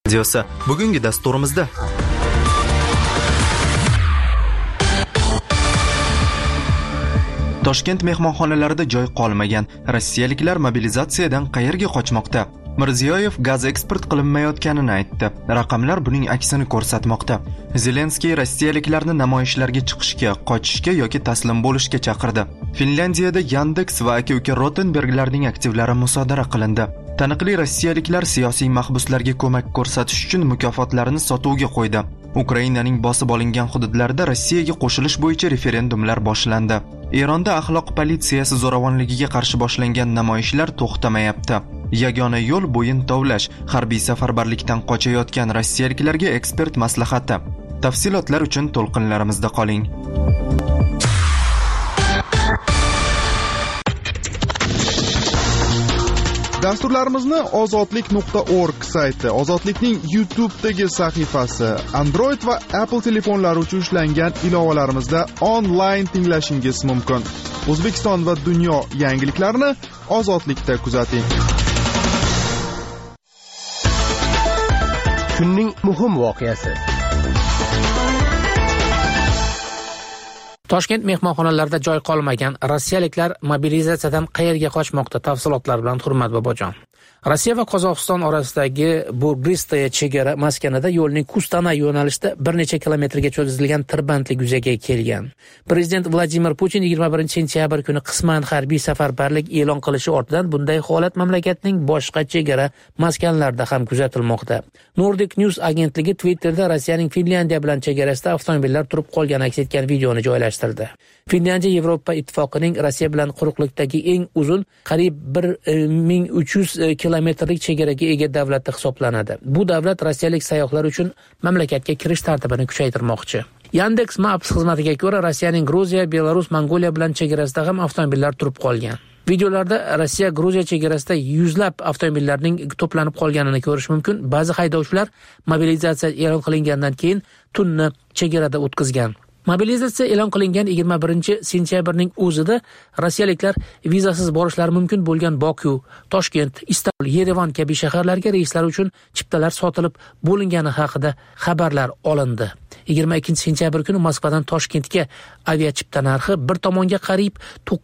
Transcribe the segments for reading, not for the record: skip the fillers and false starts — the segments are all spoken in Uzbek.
Videosi bugungi dasturimizda Toshkent mehmonxonalarida joy qolmagan rossiyaliklar mobilizatsiyadan qayerga qochmoqda? Mirziyoyev gaz eksport qilinmayotganini aytdi. Raqamlar buning aksini ko'rsatmoqda. Zelenskiy rossiyaliklarni namoyishlarga chiqishga, qochishga yoki taslim bo'lishga chaqirdi. Finlyandiyada Yandex va aka-uka Rotenberglarning aktivlari musodara qilindi. Taniqli rossiyaliklar siyosiy mahbuslarga ko'mak ko'rsatish uchun mukofotlarini sotuvga qo'ydi. Ukrainaning bosib olingan hududlarida Rossiyaga qo'shilish bo'yicha referendumlar boshlandi. Eronda axloq politsiyasi zo'ravonligiga qarshi boshlangan namoyishlar to'xtamayapti. Yagona yo'l bo'yin tovlash, harbiy safarbarlikdan qochayotgan rossiyaliklarga ekspert maslahati. Tafsilotlar uchun to'lqinlarimizda qoling. Dasturlarimizni ozodlik.org sayti, Ozodlikning YouTube'dagi sahifasi, Android va Apple telefonlari uchun ishlangan ilovalarimizda onlayn tinglashingiz mumkin. O'zbekiston va dunyo yangiliklarini Ozodlikda kuzating. Kunning muhim voqeasi. Toshkent mehmonxonalarida joy qolmagan rossiyaliklar mobilizatsiyadan qayerga qochmoqda? Tafsilotlar bilan Hurmat Bobojon. Rossiya va Qozog'iston orasidagi Burgistaya chegara maskanida yo'lning Kustana yo'nalishida bir necha kilometrga cho'zilgan tirbandlik yuzaga kelgan. Prezident Vladimir Putin 21-sentyabr kuni qisman harbiy safarbarlik e'lon qilishi ortidan bunday holat mamlakatning boshqa chegara maskanlarida ham kuzatilmoqda. Nordic News agentligi Twitterda Rossiyaning Finlyandiya bilan chegarasida avtomobillar turib qolgani aks etgan videoni joylashtirdi. Finlyandiya Yevropa ittifoqining Rossiya bilan quruqlikdagi eng uzun, qariyb 1300 kilometrlik chegaraga ega davlat hisoblanadi. Bu davlat rossiyalik sayyohlar uchun mamlakatga kirish tartibini kuchaytirmoqchi. Yandex Maps xizmatiga ko'ra, Rossiyaning Gruziya, Belarus, Mongoliya bilan chegarasida ham avtomobillar turib qolgan. Videolarda Rossiya-Gruziya chegarasida yuzlab avtomobillarning to'planib qolganini ko'rish mumkin. Ba'zi haydovchilar mobilizatsiya e'lon qilingandan keyin tunni chegarada o'tkazgan. Mobilizatsiya e'lon qilingan 21-sentyabrning o'zida rossiyaliklar vizasiz borishlari mumkin bo'lgan Boku, Toshkent, Istanbul, Yerevan kabi shaharlarga reyslar uchun chiptalar sotilib bo'lingani haqida xabarlar olindi. 22-sentyabr kuni Moskvadan Toshkentga aviachipta narxi bir tomonga qariyb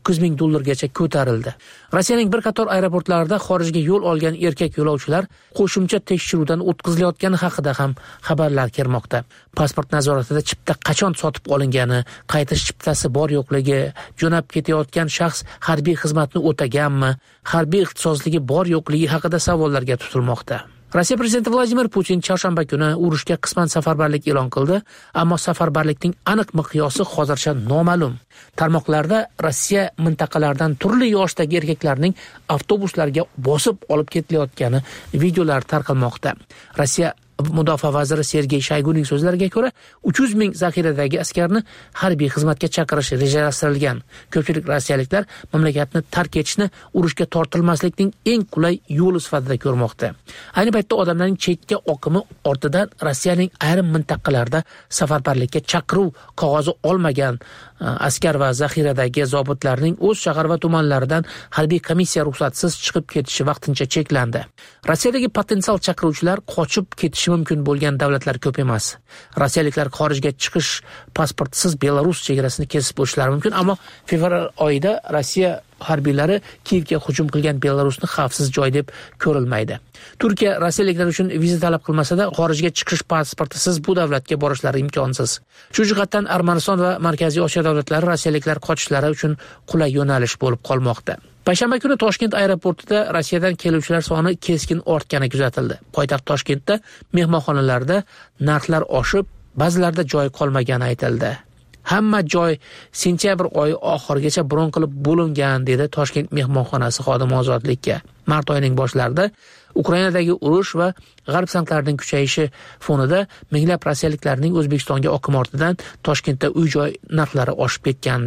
$9,000 ko'tarildi. Rossiyaning bir qator aeroportlarida xorijga yo'l olgan erkak yo'lovchilar qo'shimcha tekshiruvdan o'tkazilayotgani haqida ham xabarlar kelmoqda. Pasport nazoratida chipta qachon sotib olingani, qaytish chiptasi bor yo'qligi, jo'nab ketayotgan shaxs harbiy xizmatni o'taganmi, harbiy ixtisosligi bor yo'qligi haqida savollarga tutilmoqda. Rossiya prezidenti Vladimir Putin chorshanba kuni urushga qisman safarbarlik e'lon qildi, ammo safarbarlikning aniq miqyosi hozircha noma'lum. Tarmoqlarda Rossiya mintaqalaridan turli yoshdagi erkaklarning avtobuslarga bosib olib ketilayotgani videolar tarqalmoqda. Rossiya Mudofaa vaziri Sergey Shoyguning so'zlariga ko'ra, 300 ming zaxiradagi askarni harbiy xizmatga chaqirish rejalashtirilgan. Ko'pchilik rossiyaliklar mamlakatni tark etishni urushga tortilmaslikning eng qulay yo'li sifatida ko'rmoqda. Ayni paytda odamlarning chekka oqimi ortidan Rossiyaning ayrim mintaqalarida safarbarlikka chaqiruv qog'ozi olmagan askar va zaxiradagi zobitlarning o'z shahar va tumanlaridan harbiy komissiya ruxsatsiz chiqib ketishi vaqtincha cheklandi. Rossiyadagi potensial chaqiruvchilar qochib ketishi mumkin bo'lgan davlatlar ko'p emas. Rossiyaliklar xorijga chiqish pasportsiz Belarus chegarasini kesib o'tishlari mumkin, ammo fevral oyida Rossiya harbiylari Kiyevga hujum qilgan Belarusni xavfsiz joy deb ko'rilmaydi. Turkiya rossiyaliklar uchun viza talab qilmasa-da, xorijga chiqish pasportisiz bu davlatga borishlari imkonsiz. Shu jihatdan Armaniston va Markaziy Osiyo davlatlari rossiyaliklar qochishlari uchun qulay yo'nalish bo'lib qolmoqda. Payshanba kuni Toshkent aeroportida Rossiyadan keluvchilar soni keskin ortgani kuzatildi. Poytaxt Toshkentda mehmonxonalarda narxlar oshib, ba'zilarda joy qolmagani aytildi. Hamma joy sentyabr oyi oxirigacha bron qilib bo'lingan, dedi Toshkent mehmonxonasi xodimi Ozodlikka. Mart oyining boshlarida Ukrainadagi urush va g'arb sanklarining kuchayishi fonida minglab rossiyaliklarning O'zbekistonga oqimi ortidan Toshkentda uy-joy narxlari oshib ketgandi.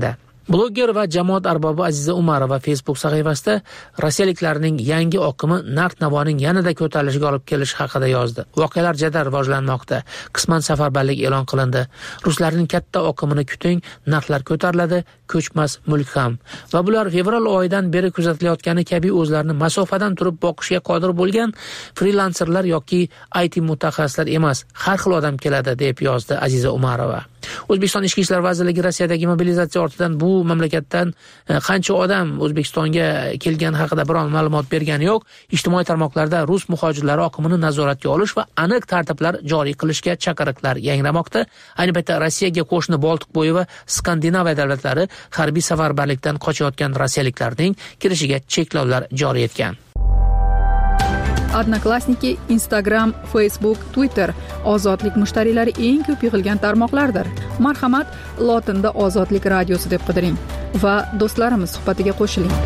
Bloger va jamoat arbobi Aziza Umarova Facebook sahifasida rossiyaliklarning yangi oqimi narx-navoning yanada ko'tarilishiga olib kelishi haqida yozdi. Voqealar jadal rivojlanmoqda. Qisman safarbarlik e'lon qilindi. Ruslarning katta oqimini kuting, narxlar ko'tariladi, ko'chmas mulk ham. Va bular fevral oyidan beri kuzatilayotgani kabi o'zlarini masofadan turib boqishga qodir bo'lgan frilanserlar yoki IT mutaxassislar emas, har xil odam keladi, deb yozdi Aziza Umarova. O'zbekiston Ichki ishlar vazirligi Rossiyadagi mobilizatsiya ortidan bu mamlakatdan qancha odam O'zbekistonga kelgani haqida biron ma'lumot bergani yo'q. Ijtimoiy tarmoqlarda rus muhojirlari oqimini nazoratga olish va aniq tartiblar joriy qilishga chaqiriqlar yangramoqda. Ayni paytda Rossiyaga qo'shni Boltiqbo'yi va Skandinaviya davlatlari harbiy safarbarlikdan qochayotgan rossiyaliklarning kirishiga cheklovlar joriy etgan. Odnoklassniki, Instagram, Facebook, Twitter ozodlik mushtariylari eng ko'p yig'ilgan tarmoqlardir. Marhamat, lotinda Ozodlik radiosi deb qidiring va do'stlarimiz suhbatiga qo'shiling.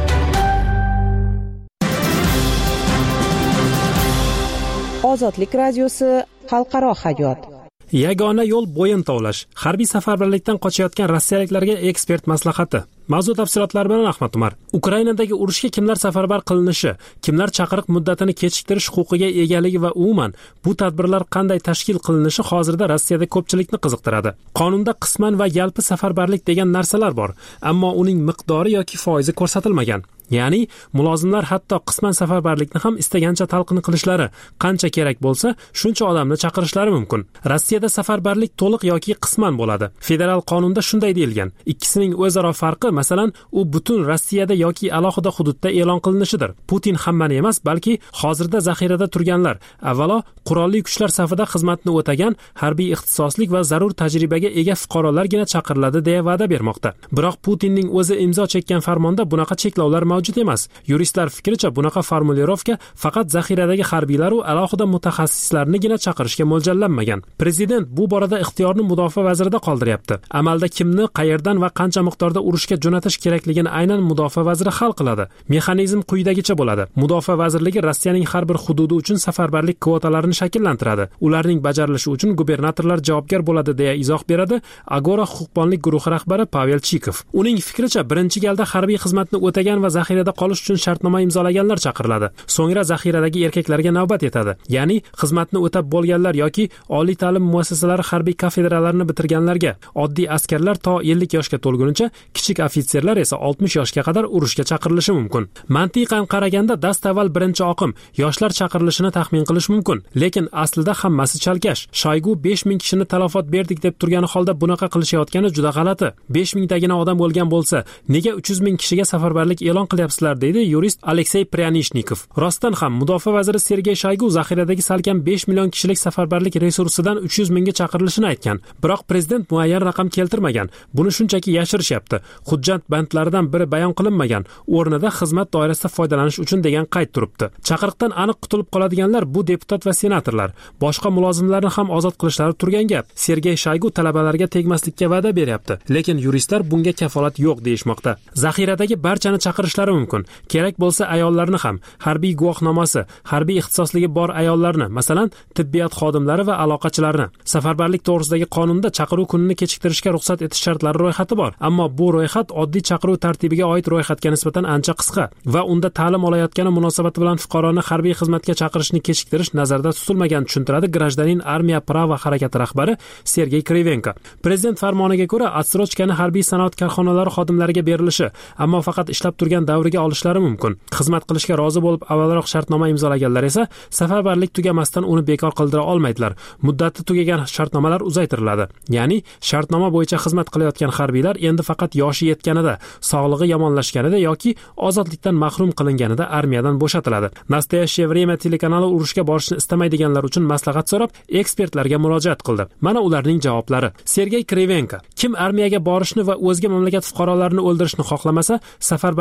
Ozodlik radiosi xalqaro hayot. Yagona yo'l bo'yin tovlash. Harbiy safarbarlikdan qochayotgan rossiyaliklarga ekspert maslahati. Mavzu tafsilotlari bilan Ahmad Umar. Ukrainadagi urushga kimlar safarbar qilinishi, kimlar chaqiriq muddatini kechiktirish huquqiga egaligi va umuman bu tadbirlar qanday tashkil qilinishi hozirda Rossiyada ko'pchilikni qiziqtiradi. Qonunda qisman va yalpi safarbarlik degan narsalar bor, ammo uning miqdori yoki foizi ko'rsatilmagan. Ya'ni mulozimlar hatto qisman safarbarlikni ham istagancha talqin qilishlari, qancha kerak bo'lsa, shuncha odamni chaqirishlari mumkin. Rossiyada safarbarlik to'liq yoki qisman bo'ladi. Federal qonunda shunday deyilgan. Ikkisining o'zaro farqi, masalan, u butun Rossiyada yoki alohida hududda e'lon qilinishidir. Putin hammani emas, balki hozirda zaxirada turganlar, avvalo qurolli kuchlar safida xizmatni o'tagan, harbiy ixtisoslik va zarur tajribaga ega fuqarolargina chaqiriladi deya va'da bermoqda. Biroq Putinning o'zi imzo chekkan farmonda bunaqa cheklovlar mavjud emas. Yuristlar fikricha bunaqa formulirovka faqat zaxiradagi harbiylar va alohida mutaxassislarnigina chaqirishga mo'ljallanmagan. Prezident bu borada ixtiyorni mudofaa vazirida qoldiryapti. Amalda kimni, qayerdan va qancha miqdorda urushga jo'natish kerakligini aynan mudofaa vaziri hal qiladi. Mexanizm quyidagicha bo'ladi. Mudofaa vazirligi Rossiyaning har bir hududi uchun safarbarlik kvotalarini shakllantiradi. Ularning bajarilishi uchun gubernatorlar javobgar bo'ladi deya izoh beradi Agora huquqbonlik guruhi rahbari Pavel Chikov. Uning fikricha, birinchi galda harbiy xizmatni o'tagan va zaxirada qolish uchun shartnoma imzolaganlar chaqiriladi. So'ngra zaxiradagi erkaklarga navbat yetadi. Ya'ni xizmatni o'tab bo'lganlar yoki oliy ta'lim muassasalari harbiy kafedralarini bitirganlarga, oddiy askarlar to 50 yoshga to'lgunicha, kichik ofitserlar esa 60 yoshga qadar urushga chaqirilishi mumkin. Mantiqan qaraganda dastavval birinchi oqim yoshlar chaqirilishini taxmin qilish mumkin, lekin aslida hammasi chalkash. Shoygu 5000 kishini talafot berdik deb turgani holda bunaqa qilishayotgani juda g'alati. 5000 tagina odam bo'lgan bo'lsa, nega 300 ming kishiga safarbarlik e'lon qilyapsizlar, deydi yurist Aleksey Pryanishnikov. Rostdan ham mudofaa vaziri Sergey Shoygu zaxiradagi salkam 5 million kishilik safarbarlik resursidan 300 mingga chaqirilishini aytgan. Biroq prezident muayyan raqam keltirmagan. Buni shunchaki yashirishyapti. Hujjat bandlaridan biri bayon qilinmagan. O'rnida xizmat doirasida foydalanish uchun degan qayd turibdi. Chaqiriqdan aniq qutulib qoladiganlar bu deputat va senatorlar. Boshqa mulozimlarni ham ozod qilishlari turgan gap. Sergey Shoygu talabalarga tegmaslikka va'da beryapti, lekin yuristlar bunga kafolat yo'q deyishmoqda. Zaxiradagi barchani chaqirishlari mumkin. Kerak bo'lsa ayollarni ham, harbiy guvohnomasi, harbiy ixtisosligi bor ayollarni, masalan, tibbiyot xodimlari va aloqachilarni. Safarbarlik to'g'risidagi qonunda chaqiruv kunini kechiktirishga ruxsat etish shartlari ro'yxati bor, ammo bu ro'yxat oddiy chaqiruv tartibiga oid ro'yxatga nisbatan ancha qisqa va unda ta'lim olayotgani munosabati bilan fuqaroni harbiy xizmatga chaqirishni kechiktirish nazarda tutilmagan, tushuntiradi Grajdanin Armiya Prava harakati rahbari Sergey Krivenko. Prezident farmoniga ko'ra, отсрочкani harbiy sanoat korxonalari xodimlariga berilishi, ammo faqat ishlab turgan davriga olishlari mumkin. Xizmat qilishga rozi bo'lib avvalroq shartnoma imzolaganlar esa safarbarlik tugamasdan uni bekor qildira olmaydilar. Muddati tugagan shartnomalar uzaytiriladi. Ya'ni shartnoma bo'yicha xizmat qilayotgan harbiylar endi faqat yoshi yetganida, sog'lig'i yomonlashganida yoki ozodlikdan mahrum qilinganida armiyadan bo'shatiladi. Nastoящее время telekanali urushga borishni istamaydiganlar uchun maslahat so'rab ekspertlarga murojaat qildi. Mana ularning javoblari. Sergey Krivenko: kim armiyaga borishni va o'zga mamlakat fuqarolarini o'ldirishni xohlamasa, safarbarlikdan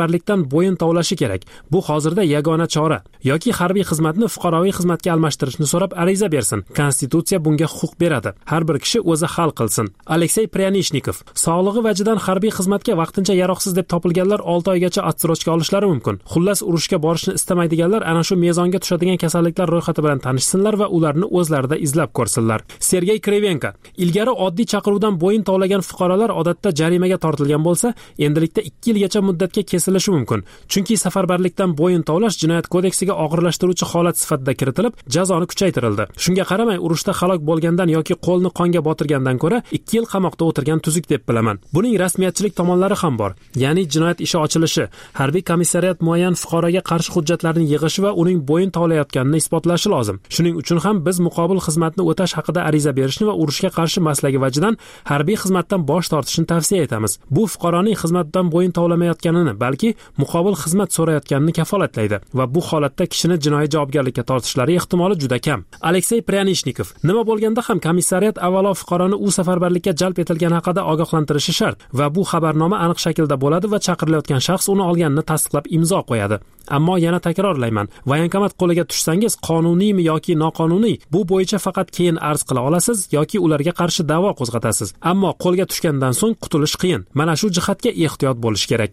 bo'yin tovlashi kerak. Bu hozirda yagona chora. Yoki harbiy xizmatni fuqaroviy xizmatga almashtirishni so'rab ariza bersin. Konstitutsiya bunga huquq beradi. Har bir kishi o'zi hal qilsin. Aleksey Pryanishnikov: sog'lig'i vajidan harbiy xizmatga vaqtincha yaroqsiz deb topilganlar 6 oygacha отсрочка olishlari mumkin. Xullas, urushga borishni istamaydiganlar ana shu mezonga tushadigan kasalliklar ro'yxati bilan tanishsinlar va ularni o'zlarida izlab ko'rsinlar. Sergey Krivenko: ilgari oddiy chaqiruvdan bo'yin tovlagan fuqarolar odatda jarimaga tortilgan bo'lsa, endilikda 2 yilgacha muddatga kesilishi mumkin. Chunki safarbarlikdan bo'yin tovlash jinoyat kodeksiga og'irlashtiruvchi holat sifatida kiritilib, jazoni kuchaytirildi. Shunga qaramay, urushda halok bo'lgandan yoki qo'lni qonga botirgandan ko'ra 2 yil qamoqda o'tirgan tuzuk deb bilaman. Buning rasmiyatchilik tomonlari ham bor. Ya'ni jinoyat ishi ochilishi, harbiy komissariyat muayyan fuqaroga qarshi hujjatlarni yig'ishi va uning bo'yin tovlayotganini isbotlashi lozim. Shuning uchun ham biz muqobil xizmatni o'tash haqida ariza berishni va urushga qarshi maslagi vajidan harbiy xizmatdan bosh tortishni tavsiya etamiz. Bu fuqaroning xizmatdan bo'yin tovlamayotganini, balki muqobil xizmat so'rayotganini kafolatlaydi va bu holatda kishini jinoiy javobgarlikka tortishlari ehtimoli juda kam. Aleksey Pryanishnikov: nima bo'lganda ham komissariyat avvalo fuqaroni u safarbarlikka jalb etilgani haqida ogohlantirishi shart va bu xabarnoma aniq shaklda bo'ladi va chaqirilayotgan shaxs uni olganini tasdiqlab imzo qo'yadi. Ammo yana takrorlayman, voyankomat qo'liga tushsangiz, qonuniymi yoki noqonuniy, bu bo'yicha faqat keyin arz qila olasiz yoki ularga qarshi da'vo qo'zg'atasiz. Ammo qo'lga tushgandan so'ng qutulish qiyin. Mana shu jihatga ehtiyot bo'lish kerak.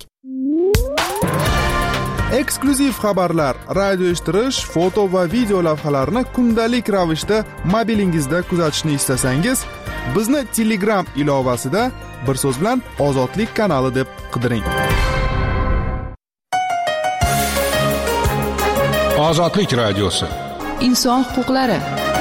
Eksklyuziv xabarlar, radio eshittirish, foto va video lavhalarni kundalik ravishda mobilingizda kuzatishni istasangiz, bizni Telegram ilovasida bir so'z bilan Ozodlik kanali deb qidiring. Ozodlik radiosi. Inson huquqlari.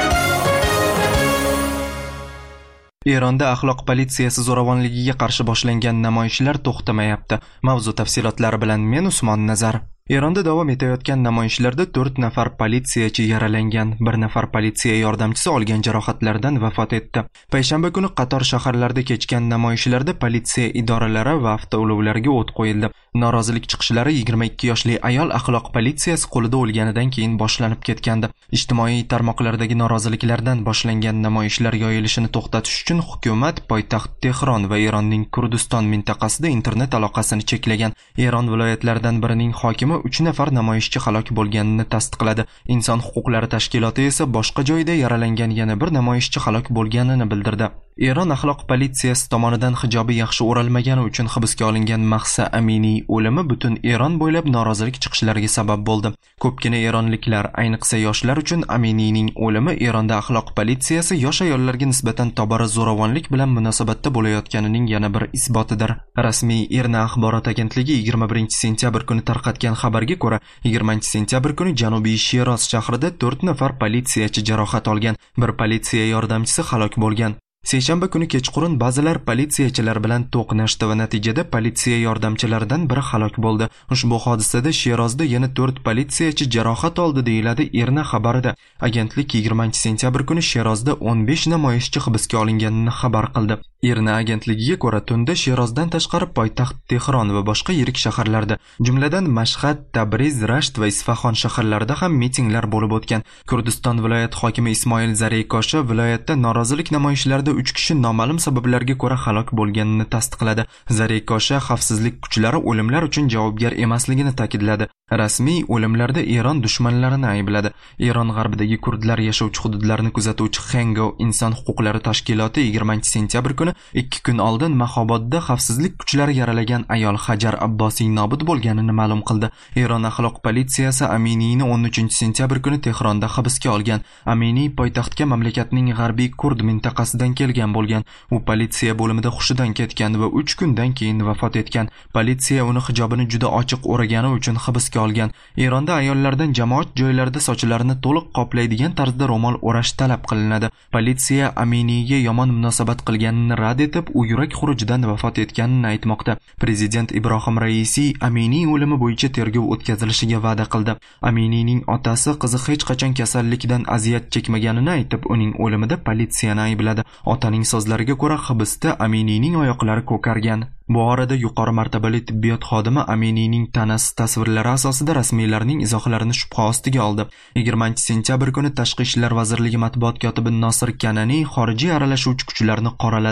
Eronda axloq politsiyasi zo'ravonligiga qarshi boshlangan namoyishlar to'xtamayapti. Mavzu tafsilotlari bilan men Usmon Nazar. Eronda davom etayotgan namoyishlarda 4 nafar politsiyachi yaralangan, 1 nafar politsiya yordamchisi olgan jarohatlardan vafot etdi. Payshanba kuni qator shaharlarda kechgan namoyishlarda politsiya idoralari va avtoulovlarga o't qo'yildi. Norozilik chiqishlari 22 yoshli ayol axloq politsiyasi qo'lida o'lganidan keyin boshlanib ketgandi. Ijtimoiy tarmoqlardagi noroziliklardan boshlangan namoyishlar yoyilishini to'xtatish uchun hukumat poytaxt Tehron va Eronning Kurdiston mintaqasida internet aloqasini cheklagan. Eron viloyatlaridan birining hokimi 3 nafar namoyishchi halok bo'lganini tasdiqladi. Inson huquqlari tashkiloti esa boshqa joyda yaralangan yana bir namoyishchi halok bo'lganini bildirdi. Eron axloq politsiyasi tomonidan hijobi yaxshi o'ralmagani uchun hibsga olingan Mahsa Aminiy o'limi butun Eron bo'ylab norozilik chiqishlariga sabab bo'ldi. Ko'pgina eronliklar, ayniqsa yoshlar uchun Aminiyning o'limi Eronda axloq politsiyasi yosh ayollarga nisbatan tobora zo'ravonlik bilan munosabatda bo'layotganining yana bir isbotidir. Rasmiy Irna axborot agentligi 21-sentyabr kuni tarqatgan xabarga ko'ra, 20-sentyabr kuni Janubiy Shiroz shahrida 4 nafar politsiyachi jarohat olgan, bir politsiya yordamchisi halok bo'lgan. Seshanba kuni kechqurun ba'zilar politsiyachilar bilan to'qnashdi va natijada politsiya yordamchilaridan biri halok bo'ldi. Ushbu hodisada Shirozda yana 4 politsiyachi jarohat oldi deyiladi Irna xabarida. Agentlik 20-sentyabr kuni Shirozda 15 namoyishchi hibsga olinganini xabar qildi. Irna agentligiga ko'ra, tunda Shirozdan tashqari poytaxt Tehron va boshqa yirik shaharlarda, jumladan Mashhad, Tabriz, Rasht va Isfahon shaharlarida ham mitinglar bo'lib o'tgan. Kurdiston viloyat hokimi Ismoil Zareykosha viloyatda norozilik namoyishlarida 3 kishi noma'lum sabablarga ko'ra halok bo'lganini tasdiqladi. Zareykosha xavfsizlik kuchlari o'limlar uchun javobgar emasligini ta'kidladi. Rasmiy o'limlarda Eron dushmanlarini aybladi. Eron g'arbidagi kurdlar yashovchi hududlarni kuzatuvchi Hengo inson huquqlari tashkiloti 20-sentyabr kuni 2 kun oldin Mahobodda xavfsizlik kuchlari yaralagan ayol Hajar Abbosiy nobud bo'lganini ma'lum qildi. Eron axloq politsiyasi Aminiyni 13-sentyabr kuni Tehronda hibsga olgan. Aminiy poytaxtga mamlakatning g'arbiy kurd mintaqasidan kelgan bo'lgan. U politsiya bo'limida hushidan ketgan va 3 kundan keyin vafot etgan. Politsiya uni hijobini juda ochiq o'ragani uchun hibsga olgan. Eronda ayollardan jamoat joylarida sochlarini to'liq qoplaydigan tarzda ro'mol o'rash talab qilinadi. Politsiya Aminiyga yomon munosabat qilganini rad etib, u yurak xurujidan vafot etganini aytmoqda. Prezident Ibrohim Raisi Aminiy o'limi bo'yicha tergov o'tkazilishiga va'da qildi. Aminiyning otasi qizi hech qachon kasallikdan aziyat chekmaganini aytib, uning o'limida politsiyani aybladi. Otaning so'zlariga ko'ra, hibsda Aminiyning oyoqlari ko'kargan. Bu orada yuqori martabali tibbiyot xodimi Aminiyning tanasi tasvirlari asosida rasmiylarning izohlarini shubha ostiga oldi. 20-sentyabr kuni Tashqi ishlar vazirligi matbuot kotibi Nosir Kanani xorijiy aralashuvchi kuchlarni qoraladi.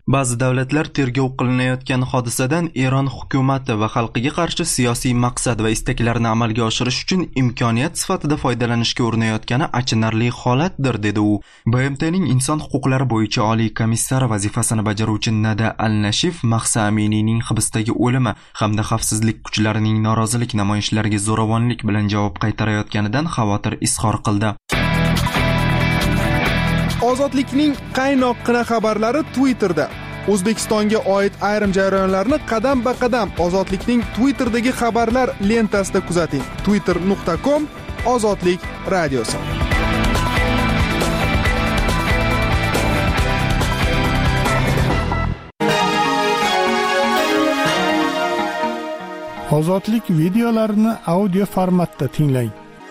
Ba'zi davlatlar tergov qilinayotgan hodisadan Eron hukumati va xalqiga qarshi siyosiy maqsad va istaklarni amalga oshirish uchun imkoniyat sifatida foydalanishga urinayotgani achinarli holatdir, dedi u. BMTning inson huquqlari bo'yicha oliy komissari vazifasini bajaruvchi Nada Al-Nashif Mahsa Aminiyning hibsdagi o'limi hamda xavfsizlik kuchlarining norozilik namoyishlariga zo'ravonlik bilan javob qaytarayotganidan xavotir izhor qildi. Ozodlikning qaynoqqina xabarlari Twitterda. O'zbekistonga oid ayrim jarayonlarni qadam-ba-qadam Ozodlikning Twitterdagi xabarlar lentasida kuzating. twitter.com Ozodlik radiosi. Ozodlik videolarini audio formatda tinglang.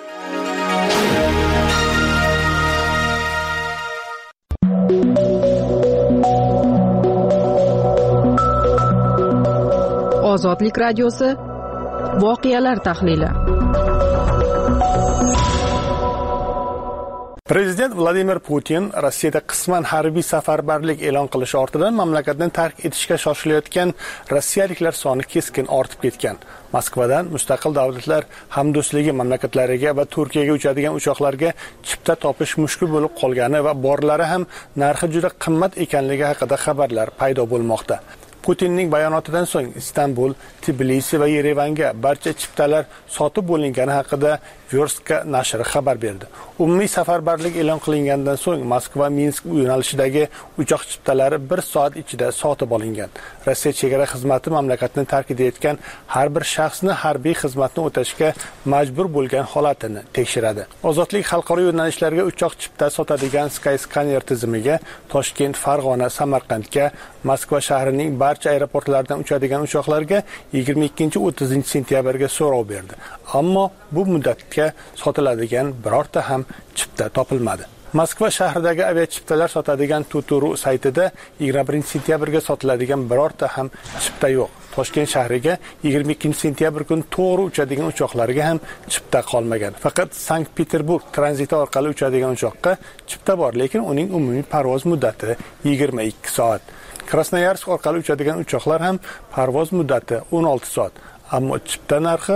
Ozodlik radiosi voqealar tahlili. Prezident Vladimir Putin Rossiyada qisman harbiy safarbarlik e'lon qilishi ortidan mamlakatni tark etishga shoshilayotgan rossiyaliklar soni keskin ortib ketgan. Moskvadan mustaqil davlatlar hamdo'stligi mamlakatlariga va Turkiyaga uchadigan uchoqlarga chipta topish mushkul bo'lib qolgani va borlari ham narxi juda qimmat ekanligi haqida xabarlar paydo bo'lmoqda. Putinning bayonotidan so'ng Istanbul, Tbilisi va Yerevanga barcha chiptalar sotib bo'lingani haqida Verska nashri xabar berdi. Umumiy safarbarlik e'lon qilingandan so'ng Moskva-Minsk yo'nalishidagi uchoq chiptalari 1 soat ichida sotib olingan. Rossiya chegara xizmati mamlakatni tark etayotgan har bir shaxsni harbiy xizmatni o'tashga majbur bo'lgan holatini tekshiradi. Ozodlik xalqaro yo'nalishlarga uchoq chipta sotadigan Skyscanner tizimiga Toshkent, Farg'ona, Samarqandga, Moskva shahrining barcha aeroportlaridan uchadigan uchoqlarga 22-30 sentyabrga so'rov berdi. Ammo bu muddatga sotiladigan birorta ham chipta topilmadi. Moskva shahridagi aviachiptalar sotadigan Tuturu saytida 21 sentyabrga sotiladigan birorta ham chipta yo'q. Toshkent shahriga 22 sentyabr kuni to'g'ri uchadigan uchoqlarga ham chipta qolmagan. Faqat Sankt-Peterburg tranziti orqali uchadigan uchoqqa chipta bor, lekin uning umumiy parvoz muddati 22 soat. Krasnoyarsk orqali uchadigan uchoqlar ham parvoz muddati 16 soat. Ammo chipta narxi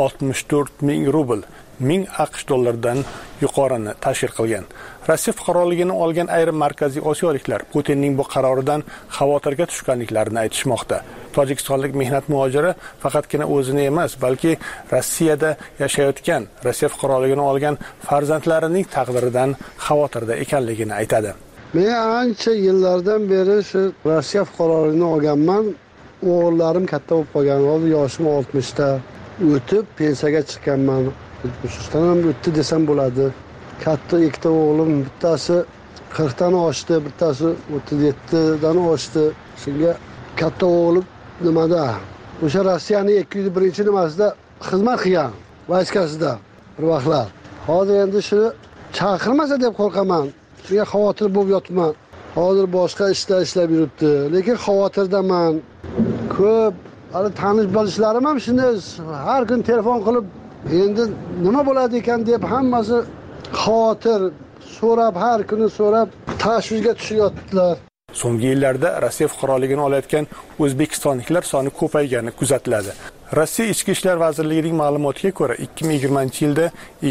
64,000 rubl, 1000 AQSh dollaridan yuqorini tashkil qilgan. Rossiya fuqaroligini olgan ayrim markaziy osiyoliklar Putinning bu qaroridan xavotirga tushganliklarini aytishmoqda. Tojikistonlik mehnat muhojiri faqatgina o'zini emas, balki Rossiyada yashayotgan, Rossiya fuqaroligini olgan farzandlarining taqdiridan xavotirda ekanligini aytadi. Men ancha yillardan beri shu Rossiya fuqaroligini olganman. O'g'illarim katta bo'lib qolgan. Hozir yoshim 60 ta. O'tib pensiyaga chiqqanman. Shundan ham o'tdi desam bo'ladi. Katta ikkita o'g'lim, bittasi 40 dan oshdi, bittasi 37 dan oshdi. Shunga katta o'g'lim nimada? O'sha Rossiyaning 201-nimasida xizmat qilgan, vayskasida bir vaqtlar. Hozir endi shuni chaqirmasa deb qo'rqaman. Shunga xavotir bo'lib yotibman. Hozir boshqa ishlar ishlab yuribdi, lekin xavotirdaman. Ko'p hali tanish bilishlarim ham shunday har kun telefon qilib endi nima bo'ladi ekan deb hammasi xavotir so'rab, har kuni so'rab tashvishga tushyaptilar. So'nggi yillarda Rossiya fuqaroligini olayotgan o'zbekistonliklar soni ko'paygani kuzatiladi. Rossiya Ichki ishlar vazirligining ma'lumotiga ko'ra 2020-yilda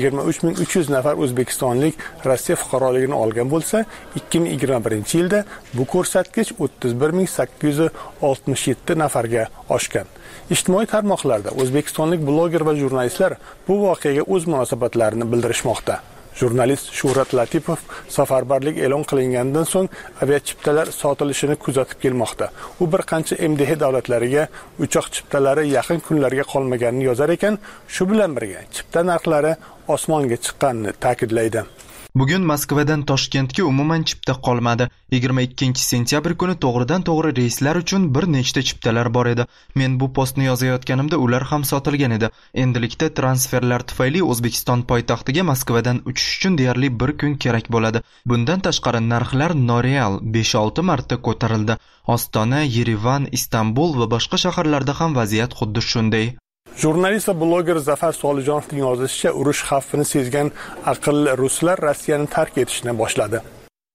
23300 nafar o'zbekistonlik Rossiya fuqaroligini olgan bo'lsa, 2021-yilda bu ko'rsatkich 31867 nafarga oshgan. Ijtimoiy tarmoqlarda o'zbekistonlik bloger va jurnalistlar bu voqeaga o'z munosabatlarini bildirishmoqda. Jurnalist Shuhrat Latipov safarbarlik e'lon qilingandan so'ng aviachiptalar sotilishini kuzatib kelmoqda. U bir qancha MDH davlatlariga uchoq chiptalari yaqin kunlarga qolmaganini yozar ekan, shu bilan birga chipta narxlari osmonga chiqqanini ta'kidlaydi. Bugun Moskvadan Toshkentga umuman chipta qolmadi. 22-sentyabr kuni to'g'ridan-to'g'ri reyslar uchun bir nechta chiptalar bor edi. Men bu postni yozayotganimda ular ham sotilgan edi. Endilikda transferlar tufayli O'zbekiston poytaxtiga Moskvadan uchish uchun deyarli bir kun kerak bo'ladi. Bundan tashqari narxlar noreal 5-6 marta ko'tarildi. Ostona, Yerevan, Istanbul va boshqa shaharlarda ham vaziyat xuddi shunday. Jurnalist va bloger Zafar Solijonovning yozishicha, urush xavfini sezgan aqlli ruslar Rossiyani tark etishni boshladi.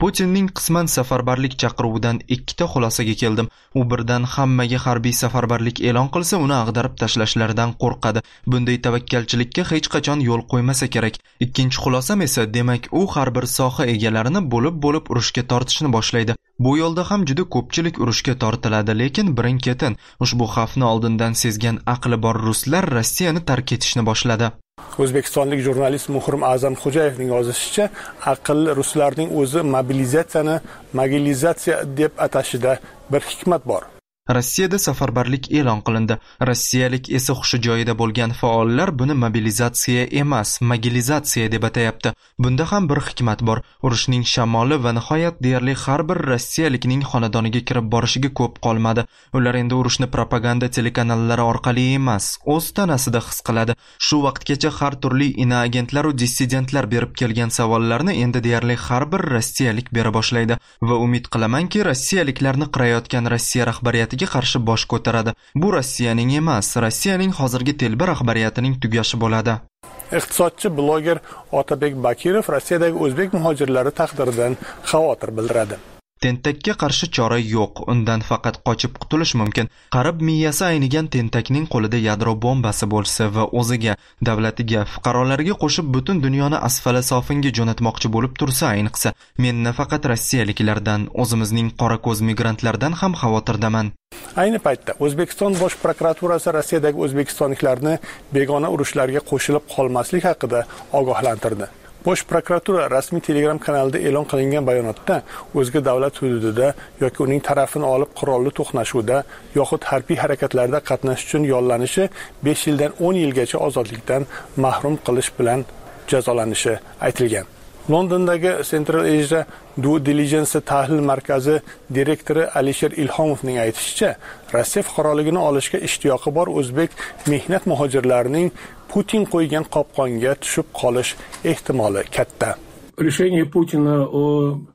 Putinning qisman safarbarlik chaqiruvidan ikkita xulosaga keldim. U birdan hammaga harbiy safarbarlik e'lon qilsa, uni ag'darib tashlashlaridan qo'rqadi. Bunday tavakkalchilikka hech qachon yo'l qo'ymasa kerak. Ikkinchi xulosam esa, demak, u har bir soha egalarini bo'lib urushga tortishni boshlaydi. Bu yo'lda ham juda ko'pchilik urushga tortiladi, lekin birin-ketin ushbu xavfni oldindan sezgan aqli bor ruslar Rossiyani tark etishni boshladi. O'zbekistonlik jurnalist Muhrim A'zamxo'jayevning yozishicha, aqlli ruslarning o'zi mobilizatsiyani mogilizatsiya deb atashida bir hikmat bor. Rossiyada safarbarlik e'lon qilindi. Rossiyalik esa hushi joyida bo'lgan faollar buni mobilizatsiya emas, mogilizatsiya deb atayapti. Bunda ham bir hikmat bor. Urushning shamoli va nihoyat deyarli har bir rossiyalikning xonadoniga kirib borishiga ko'p qolmadi. Ular endi urushni propaganda telekanallari orqali emas, o'z tanasida his qiladi. Shu vaqtgacha har turli inoagentlar va dissidentlar berib kelgan savollarni endi deyarli har bir rossiyalik bera boshlaydi va umid qilamanki, rossiyaliklarni qirayotgan Rossiya rahbariyati qarshi bosh ko'taradi. Bu Rossiyaning emas, Rossiyaning hozirgi telba rahbariyatining tugashi bo'ladi. Iqtisodchi bloger Otabek Bakirov Rossiyadagi o'zbek muhojirlari taqdiridan xavotir bildiradi. Tentakka qarshi chora yo'q, undan faqat qochib qutulish mumkin. Qarib miyasi aynigan tentakning qo'lida yadro bombasi bo'lsa va o'ziga, davlatiga, fuqarolarga qo'shib butun dunyoni asfala sofinga jo'natmoqchi bo'lib tursa, ayniqsa, men nafaqat rossiyaliklardan, o'zimizning qora ko'z migrantlardan ham xavotirdaman. Ayni paytda O'zbekiston Bosh prokuraturasi Rossiyadagi o'zbekistonliklarni begona urushlarga qo'shilib qolmaslik haqida ogohlantirdi. Bosh prokuratura rasmiy Telegram kanalida e'lon qilingan bayonotda o'zga davlat hududida yoki uning tarafini olib qurolli to'qnashuvda yoxud harbiy harakatlarda qatnashish uchun yollanishi 5 yildan 10 yilgacha ozodlikdan mahrum qilish bilan jazolanishi aytilgan. Londondagi Central Asia Due Diligence tahlil markazi direktori Alisher Ilhomovning aytishicha, Rossiya fuqaroligini olishga ishtiyoqi bor o'zbek mehnat muhojirlarining Putin qo'ygan qopqonga tushib qolish ehtimoli katta. Решение Путина о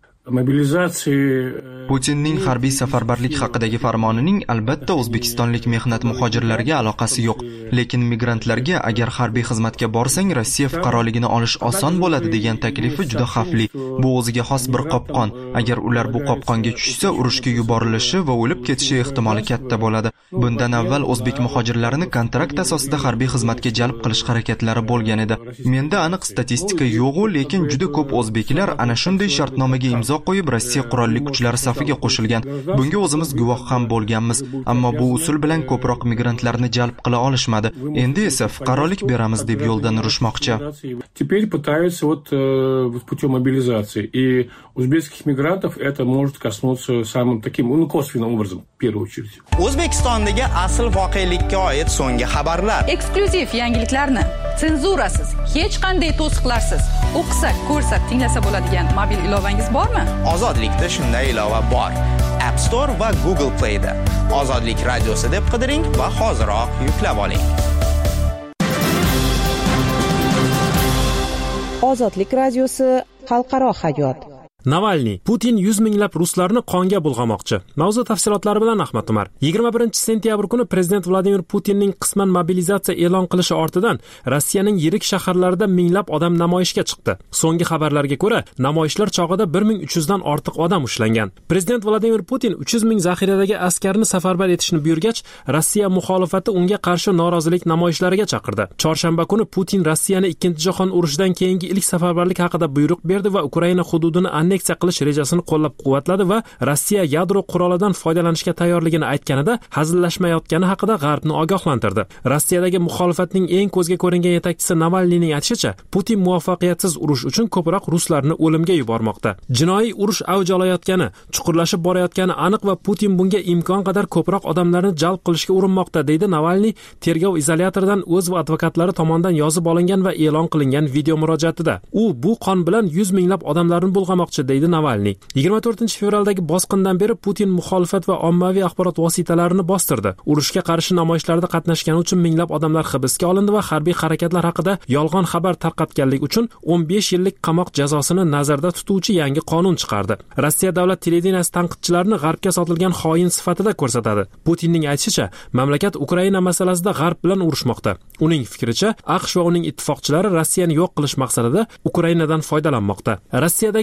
Putinning harbiy safarbarlik haqidagi farmonining albatta o'zbekistonlik mehnat muhojirlariga aloqasi yo'q, lekin migrantlarga agar harbiy xizmatga borsang Rossiya fuqaroligini olish oson bo'ladi degan taklifi juda xavfli. Bu o'ziga xos bir qopqon. Agar ular bu qopqonga tushsa, urushga yuborilishi va o'lib ketishi ehtimoli katta bo'ladi. Bundan avval o'zbek muhojirlarini kontrakt asosida harbiy xizmatga jalb qilish harakatlari bo'lgan edi. Menda aniq statistika yo'q, lekin juda ko'p o'zbeklar ana shunday shartnomaga imzo qo'yib Rossiya qurolli kuchlari safiga qo'shilgan. Bunga o'zimiz guvoh ham bo'lganmiz, ammo bu usul bilan ko'proq migrantlarni jalb qila olishmadi. Endi esa fuqarolik beramiz deb yo'ldan urishmoqchi. Теперь пытаются путем мобилизации. И узбекских мигрантов это может коснуться самым таким, косвенным образом, в первую очередь. O'zbekistondagi asl voqelikka oid so'nggi xabarlar. Eksklyuziv yangiliklarni senzurasiz, hech qanday to'siqlarsiz o'qisa, ko'rsa, tinglasa bo'ladigan mobil ilovangiz bormi? Ozodlikda shunday ilova bor. App Store va Google Play da. Ozodlik radiosi deb qidiring va hoziroq yuklab oling. Ozodlik radiosi xalqaro hayot. Navalniy: Putin 100 minglab ruslarni qonga bulg'amoqchi. Mavzu tafsilotlari bilan Ahmad Umar. 21-sentyabr kuni prezident Vladimir Putinning qisman mobilizatsiya e'lon qilishi ortidan Rossiyaning yirik shaharlarida minglab odam namoyishga chiqdi. So'nggi xabarlarga ko'ra, namoyishlar chog'ida 1300 dan ortiq odam ushlangan. Prezident Vladimir Putin 300 ming zaxiradagi askarni safarbar etishni buyurgach, Rossiya muxolifati unga qarshi norozilik namoyishlariga chaqirdi. Chorshanba kuni Putin Rossiyani 2-jahon urushidan keyingi ilk safarbarlik haqida buyruq berdi va Ukraina hududini anneksiya qilish rejasini qo'llab-quvvatladi va Rossiya yadro qurolidan foydalanishga tayyorligini aytganida hazillashmayotgani haqida G'arbni ogohlantirdi. Rossiyadagi muxolifatning eng ko'zga ko'ringan yetakchisi Navalniyning aytishicha, Putin muvaffaqiyatsiz urush uchun ko'proq ruslarni o'limga yubormoqda. Jinoiy urush avj olayotgani, chuqurlashib borayotgani aniq va Putin bunga imkon qadar ko'proq odamlarni jalb qilishga urinmoqda, deydi Navalniy tergov izolyatoridan o'z va advokatlari tomonidan yozib olingan va e'lon qilingan video murojaatida. U bu qon bilan 100 minglab odamlarni bulg'amoqchi, deydi Navalniy. 24-fevraldagi bosqindan beri Putin muxolifat va ommaviy axborot vositalarini bostirdi. Urushga qarshi namoyishlarda qatnashgani uchun minglab odamlar hibsga olindi va harbiy harakatlar haqida yolg'on xabar tarqatganlik uchun 15 yillik qamoq jazosini nazarda tutuvchi yangi qonun chiqardi. Rossiya davlat televideniyasi tanqidchilarni G'arbga sotilgan xoin sifatida ko'rsatadi. Putinning aytishicha, mamlakat Ukraina masalasida G'arb bilan urushmoqda. Uning fikricha, AQSh va uning ittifoqchilari Rossiyani yo'q qilish maqsadida Ukrainadan foydalanmoqda. Rossiyadagi urushga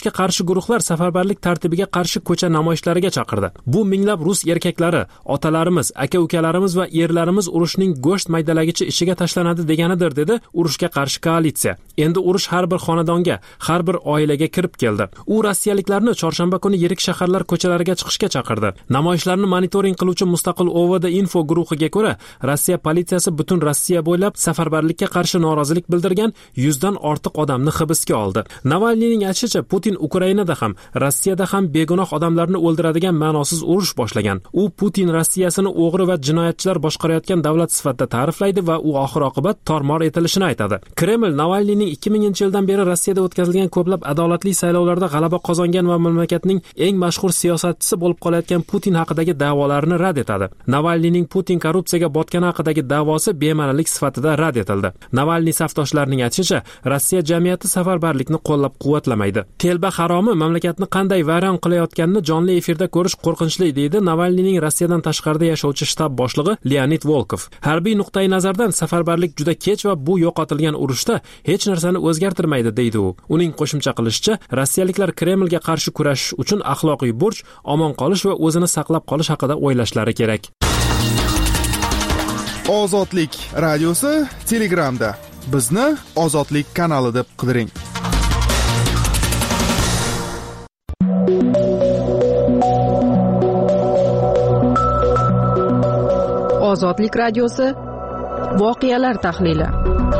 urushga qarshi guruhlar safarbarlik tartibiga qarshi ko'cha namoyishlariga chaqirdi. Bu minglab rus erkaklari, otalarimiz, aka-ukalarimiz va erlarimiz urushning go'sht maydalagichi ishiga tashlanadi deganidir, dedi urushga qarshi koalitsiya. Endi urush har bir xonadonga, har bir oilaga kirib keldi. U rossiyaliklarni chorshanba kuni yirik shaharlar ko'chalariga chiqishga chaqirdi. Namoyishlarni monitoring qiluvchi mustaqil OVD info guruhiga ko'ra, Rossiya politsiyasi butun Rossiya bo'ylab safarbarlikka qarshi norozilik bildirgan 100 dan ortiq odamni hibsga oldi. Navalniyning aytishicha, Putin Ukrainada ham, Rossiyada ham begunoh odamlarni o'ldiradigan ma'nosiz urush boshlagan. U Putin Rossiyasini o'g'ri va jinoyatchilar boshqarayotgan davlat sifatida ta'riflaydi va u oxir-oqibat tormor etilishini aytadi. Kreml Navalniyning 2000-yildan beri Rossiyada o'tkazilgan ko'plab adolatli saylovlarda g'alaba qozongan va mamlakatning eng mashhur siyosatchisi bo'lib qolayotgan Putin haqidagi da'volarini rad etadi. Navalniyning Putin korrupsiyaga botgani haqidagi da'vosi bema'nilik sifatida rad etildi. Navalniy safdoshlarining aytishicha, Rossiya jamiyati safarbarlikni qo'llab-quvvatlamaydi. Telba haromi mamlakatni qanday vayron qilayotganini jonli efirda ko'rish qo'rqinchli, deydi Navalniyning Rossiyadan tashqarida yashovchi shtab boshlig'i Leonid Volkov. Harbiy nuqtai nazardan safarbarlik juda kech va bu yo'qotilgan urushda hech narsani o'zgartirmaydi, deydi u. Uning qo'shimcha qilishicha, rossiyaliklar Kremlga qarshi kurashish uchun axloqiy burch, omon qolish va o'zini saqlab qolish haqida o'ylashlari kerak. Ozodlik radiosi Telegramda. Bizni Ozodlik kanali deb qidiring. Ozodlik radiosi voqealar tahlili.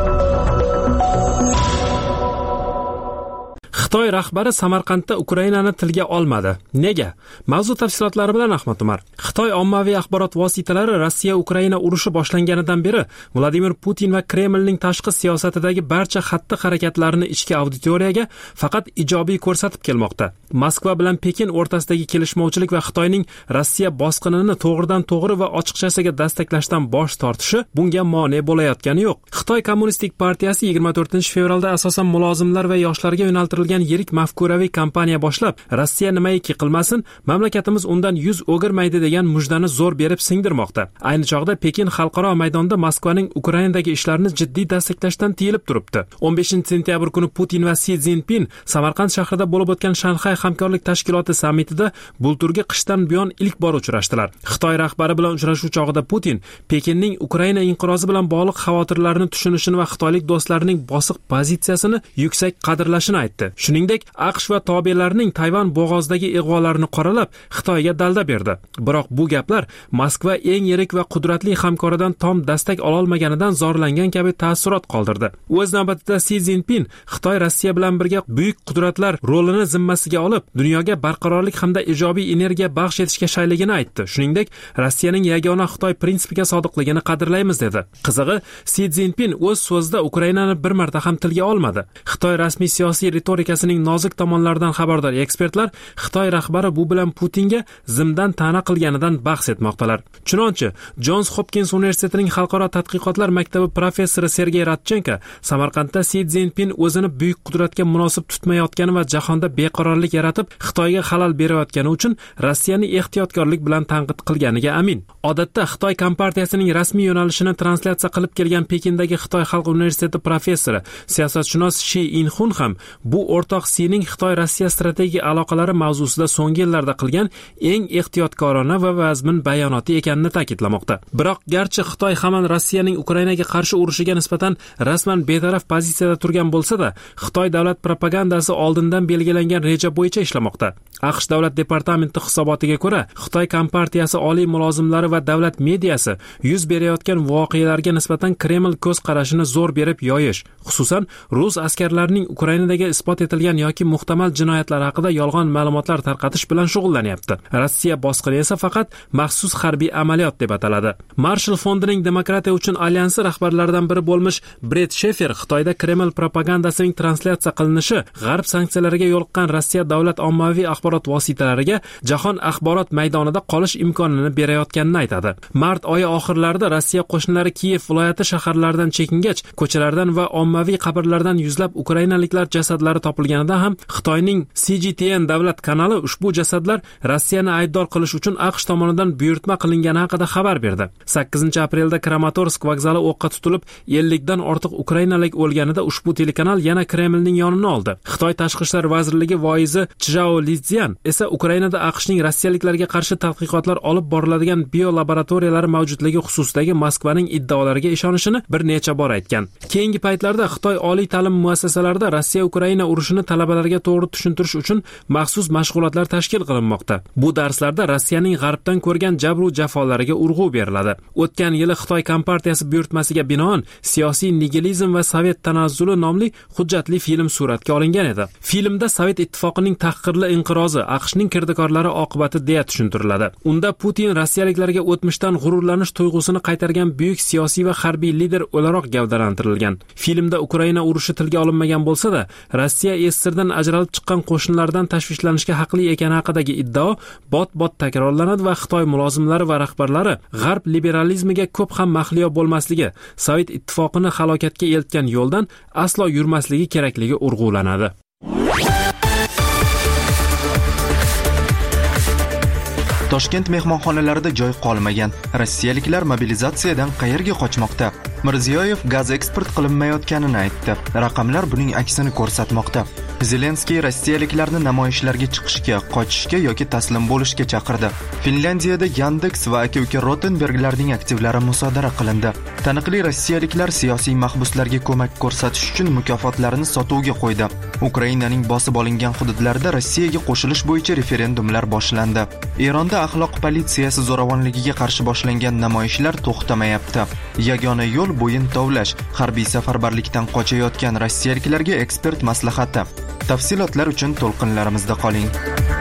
Xitoy rahbari Samarqandda Ukrainani tilga olmadi. Nega? Mavzu tafsilotlari bilan Ahmad Umar. Xitoy ommaviy axborot vositalari Rossiya-Ukraina urushi boshlanganidan beri Vladimir Putin va Kremlning tashqi siyosatidagi barcha xatti-harakatlarini ichki auditoriyaga faqat ijobiy ko'rsatib kelmoqda. Moskva bilan Pekin o'rtasidagi kelishmovchilik va Xitoyning Rossiya bosqinini to'g'ridan-to'g'ri va ochiqchasiga dastaklashdan bosh tortishi bunga mane bo'layotgani yo'q. Xitoy Kommunistik partiyasi 24-fevralda asosan mulozimlar va yoshlarga yo'naltirilgan yirik mafkuraviy kampaniya boshlab, Rossiya nimaiki qilmasin, mamlakatimiz undan yuz o'girmaydi degan mujdani zo'r berib singdirmoqda. Ayni chog'da Pekin xalqaro maydonda Moskvaning Ukrainadagi ishlarini jiddiy dastaklashdan tiyilib turibdi. 15-sentyabr kuni Putin va Si Szinpin Samarqand shahrida bo'lib o'tgan Shanxay hamkorlik tashkiloti sammitida bulturgi qishdan buyon ilk bor uchrashdilar. Xitoy rahbari bilan uchrashuv chog'ida Putin Pekinning Ukraina inqirozi bilan bog'liq xavotirlarni tushunishini va xitoylik do'stlarining bosiq pozitsiyasini yuksak qadrlashini aytdi. Shuningdek, AQSh va tobelarining Tayvan bo'g'ozidagi ig'volarini qoralab, Xitoyga dalda berdi. Biroq bu gaplar Moskva eng yirik va qudratli hamkoridan tom dastak ola olmaganidan zorlangan kabi ta'ssurot qoldirdi. O'z navbatida Si Szinpin Xitoy Rossiya bilan birga buyuk qudratlar rolini zimmasiga olib, dunyoga barqarorlik hamda ijobiy energiya baxsh etishga shayligini aytdi. Shuningdek, Rossiyaning yagona Xitoy prinsipiga sodiqligini qadrlaymiz dedi. Qizig'i, Si Szinpin o'z so'zida Ukrainani bir marta ham tilga olmadi. Xitoy rasmiy siyosiy retorikasining nozik tomonlaridan xabardor ekspertlar Xitoy rahbari bu bilan Putinga zimdan ta'na qilganidan bahs etmoqdalar. Chunonchi, Johns Hopkins universitetining xalqaro tadqiqotlar maktabi professori Sergey Radchenko Samarqandda Si Szinpin o'zini buyuk qudratga munosib tutmayotgani va jahonda beqarorlik yaratib, Xitoyga xalal berayotgani uchun Rossiyani ehtiyotkorlik bilan tanqid qilganiga amin. Odatda Xitoy kompartiyasining rasmiy yo'nalishini translyatsiya qilib kelgan Pekindagi Xitoy Xalq universiteti professori, siyosatshunos Shi Inxun ham bu o'rtoq Sining Xitoy-Rossiya strategik aloqalari mavzusida so'nggi yillarda qilgan eng ehtiyotkorona va vazmin bayonoti ekanini ta'kidlamoqda. Biroq garchi Xitoy hamon Rossiyaning Ukrainaga qarshi urushiga nisbatan rasman betaraf pozitsiyada turgan bo'lsa-da, Xitoy davlat propagandasi oldindan belgilangan reja bo'yicha ishlamoqda. AQSh davlat departamenti hisobotiga ko'ra, Xitoy kompartiyasi oliy mulozimlari va davlat mediyasi yuz berayotgan voqealarga nisbatan Kreml ko'z qarashini zo'r berib yoyish, xususan rus askarlarining Ukrainadagi isbot etilgan yoki muhtamal jinoyatlar haqida yolg'on ma'lumotlar tarqatish bilan shug'ullanyapti. Rossiya bosqini esa faqat maxsus harbiy amaliyot deb ataladi. Marshall fondining demokratiya uchun alyansi rahbarlaridan biri bo'lmish Brett Shefer Xitoyda Kreml propagandasining translyatsiya qilinishi g'arb sanksiyalariga yo'liqqan Rossiya davlat ommaviy axborot vositalariga jahon axborot maydonida qolish imkonini berayotganini aytadi. Mart oyi oxirlarida Rossiya qo'shinlari Kiyev viloyati shaharlaridan chekingach, ko'chalardan va ommaviy qabrlardan yuzlab ukrainaliklar jasadlari topilgan bo'lganida ham Xitoyning CGTN davlat kanali ushbu jasadlar Rossiyani aybdor qilish uchun AQSh tomonidan buyurtma qilingani haqida xabar berdi. 8-aprelda Kramatorsk vokzali o'qqa tutilib, 50 dan ortiq ukrainalik o'lganida ushbu telekanal yana Kremlning yonini oldi. Xitoy tashqi ishlar vazirligi voizi Chjao Lizian esa Ukrainada AQShning rossiyaliklarga qarshi tadqiqotlar olib boriladigan biolaboratoriyalari mavjudligi xususidagi Moskvaning iddaolariga ishonishini bir necha bor aytgan. Keyingi paytlarda Xitoy oliy ta'lim muassasalarida Rossiya-Ukraina urushini talabalarga to'g'ri tushuntirish uchun maxsus mashg'ulotlar tashkil qilinmoqda. Bu darslarda Rossiyaning g'arbdan ko'rgan jabr va jafolariga urg'u beriladi. O'tgan yili Xitoy kompartiyasi buyurtmasiga binoan siyosiy nigilizm va sovet tanazzuli nomli hujjatli film suratga olingan edi. Filmda Sovet ittifoqining tahqirli inqirozi AQShning kirdikorlari oqibati deya tushuntiriladi. Unda Putin rossiyaliklarga o'tmishdan g'ururlanish tuyg'usini qaytargan buyuk siyosiy va harbiy lider o'laroq gavdalantirilgan. Filmda Ukraina urushi tilga olinmagan bo'lsa-da, Rossiya SSRdan ajralib chiqqan qo'shinlardan tashvishlanishga haqli ekani haqidagi iddao bot-bot takrorlanadi va Xitoy mulozimlari va rahbarlari g'arb liberalizmiga ko'p ham mahliyo bo'lmasligi, Sovet ittifoqini halokatga eltgan yo'ldan aslo yurmasligi kerakligi urg'ulanadi. Toshkent mehmonxonalarida joy qolmagan rossiyaliklar mobilizatsiyadan qayerga qochmoqda? Mirziyoyev gaz eksport qilinmayotganini aytdi. Raqamlar buning aksini ko'rsatmoqda. Zelenskiy rossiyaliklarni namoyishlarga chiqishga, qochishga yoki taslim bo'lishga chaqirdi. Finlyandiyada Yandex va aka-uka Rotenberglarning aktivlari musodara qilindi. Taniqli rossiyaliklar siyosiy mahbuslarga ko'mak ko'rsatish uchun mukofotlarini sotuvga qo'ydi. Ukrainaning bosib olingan hududlarida Rossiyaga qo'shilish bo'yicha referendumlar boshlandi. Eronda axloq politsiyasi zo'ravonligiga qarshi boshlangan namoyishlar to'xtamayapti. Yagona yo'l bo'yin tovlash. Harbiy safarbarlikdan qochayotgan rossiyaliklarga ekspert maslahati. Tafsilotlar uchun to'lqinlarimizda qoling.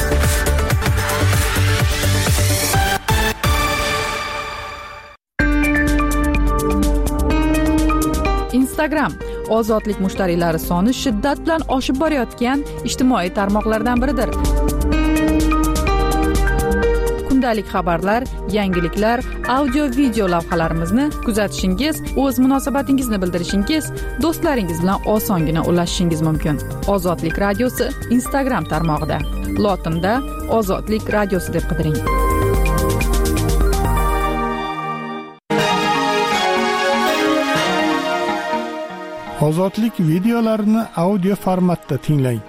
Instagram ozodlik mushtariylari soni shiddat bilan oshib borayotgan ijtimoiy tarmoqlardan biridir. Kundalik xabarlar, yangiliklar, audio-video lavhalarimizni kuzatishingiz, o'z munosabatingizni bildirishingiz, do'stlaringiz bilan osongina ulashishingiz mumkin. Ozodlik radiosi Instagram tarmog'ida. Lotinda Ozodlik radiosi deb qidiring. Ozodlik videolarini audio formatda tinglang.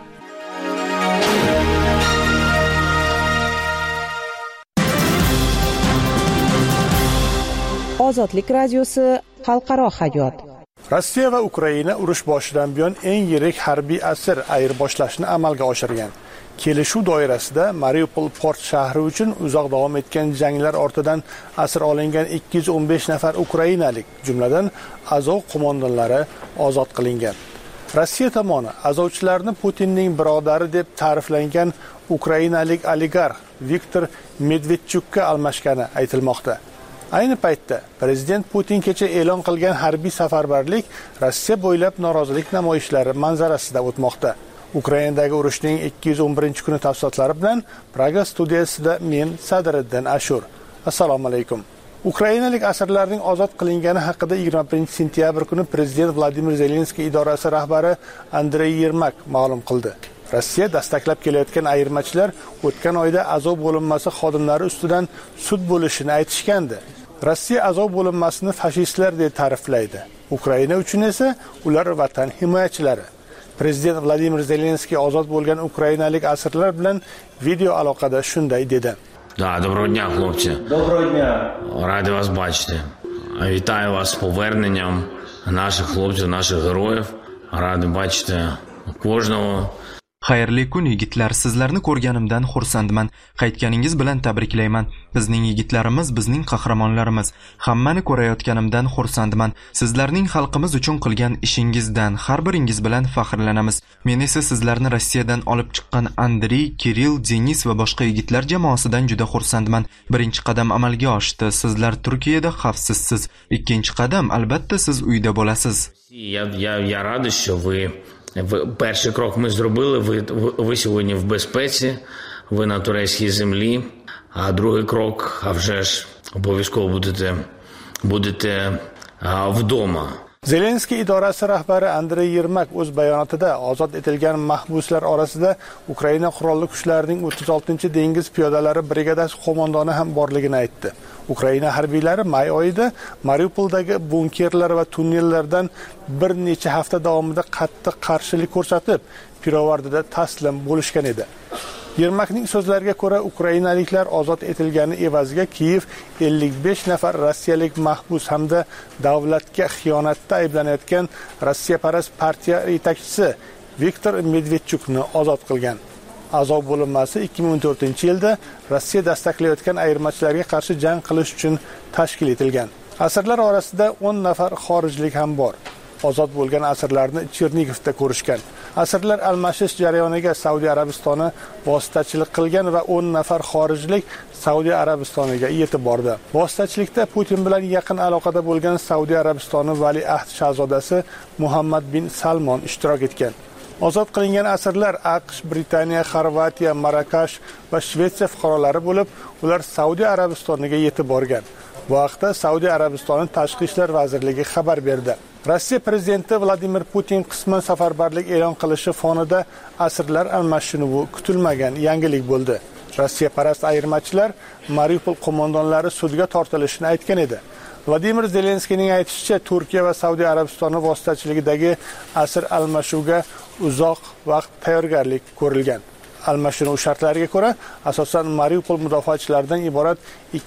Ozodlik radiosi xalqaro hayot. Rossiya va Ukraina urush boshidan buyon eng yirik harbiy asir ayirboshlashni amalga oshirgan. Kelishuv doirasida Mariupol port shahri uchun uzoq davom etgan janglar ortidan asir olingan 215 nafar ukrainalik, jumladan Azov qo'mondonlari ozod qilingan. Rossiya tomoni azovchilarni Putinning birodari deb ta'riflangan ukrainalik oligarx Viktor Medvedchukka almashgani aytilmoqda. Ayni paytda prezident Putin kecha e'lon qilgan harbiy safarbarlik Rossiya bo'ylab norozilik namoyishlari manzarasida o'tmoqda. Ukrainadagi urushning 211-kuni tafsilotlari bilan Praga studiyasida men Sadriddin Ashur. Assalomu alaykum. Ukrainalik asirlarning ozod qilingani haqida 21-sentyabr kuni prezident Vladimir Zelenskiy idorasi rahbari Andrey Yermak ma'lum qildi. Rossiya dastaklab kelayotgan ayirmachilar o'tgan oyda Azov bo'linmasi xodimlari ustidan sud bo'lishini aytishgandi. Rossiya Azov bo'linmasini fashistlar deb ta'riflaydi. Ukraina uchun esa ular vatan himoyachilari. Prezident Vladimir Zelenskiy ozod bo'lgan ukrainalik asirlar bilan video aloqada shunday dedi. Да, доброго дня, хлопці. Доброго дня. Ради вас бачити. Вітаю вас з поверненням наших хлопців, наших героїв. Ради бачити кожного. Xayrli kun yigitlar, sizlarni ko'rganimdan xursandman. Qaytganingiz bilan tabriklayman. Bizning yigitlarimiz bizning qahramonlarimiz. Hammani ko'rayotganimdan xursandman. Sizlarning xalqimiz uchun qilgan ishingizdan har biringiz bilan faxrlanamiz. Men esa sizlarni Rossiyadan olib chiqqan Andrey, Kirill, Denis va boshqa yigitlar jamoasidan juda xursandman. Birinchi qadam amalga oshdi. Sizlar Turkiyada xavfsizsiz. Ikkinchi qadam albatta siz uyda bo'lasiz. Я радий, що перший крок ми зробили, ви сьогодні в безпеці, ви на турецькій землі, а другий крок, а вже ж обов'язково будете вдома. Zelenskiy idorasi rahbari Andrey Yermak o'z bayonotida ozod etilgan mahbuslar orasida Ukraina qurolli kuchlarining 36-dengiz piyodalari brigadasi qo'mondoni ham borligini aytdi. Ukraina harbiylari may oyida Mariupoldagi bunkerlar va tunnellardan bir necha hafta davomida qattiq qarshilik ko'rsatib, pirovardida taslim bo'lishgan edi. Yermakning so'zlariga ko'ra, ukrainaliklar ozod etilgani evaziga Kiyev 55 nafar rossiyalik mahbus hamda davlatga xiyonatda ayblanayotgan Rossiyaparast partiya yetakchisi Viktor Medvedchukni ozod qilgan. Azov bo'linmasi 2014-yilda Rossiya dastaklayotgan ayirmachilarga qarshi jang qilish uchun tashkil etilgan. Asirlar orasida 10 nafar xorijlik ham bor. Ozod bo'lgan asirlarni Chernigivda ko'rishgan. Asirlar almashish jarayoniga Saudiya Arabistoni vositachilik qilgan va 10 nafar xorijlik Saudiya Arabistoniga yetib bordi. Vositachilikda Putin bilan yaqin aloqada bo'lgan Saudiya Arabistoni valiahd shahzodasi Muhammad bin Salmon ishtirok etgan. Ozod qilingan asirlar AQSh, Britaniya, Xorvatiya, Marokash va Shvetsiya fuqarolari bo'lib, ular Saudiya Arabistoniga yetib borgan. Bu haqda Saudiya Arabistoni Tashqi ishlar vazirligi xabar berdi. Rossiya prezidenti Vladimir Putin qisman safarbarlik e'lon qilishi fonida asirlar almashinuvi kutilmagan yangilik bo'ldi. Rossiya parast ayirmachilar Mariupol qo'mondonlari sudga tortilishini aytgan edi. Vladimir Zelenskiyning aytishicha, Turkiya va Saudiya Arabistoni vositachiligidagi asir almashuviga uzoq vaqt tayyorgarlik ko'rilgan. Almashinuv shartlariga ko'ra, asosan Mariupol mudofaachilaridan iborat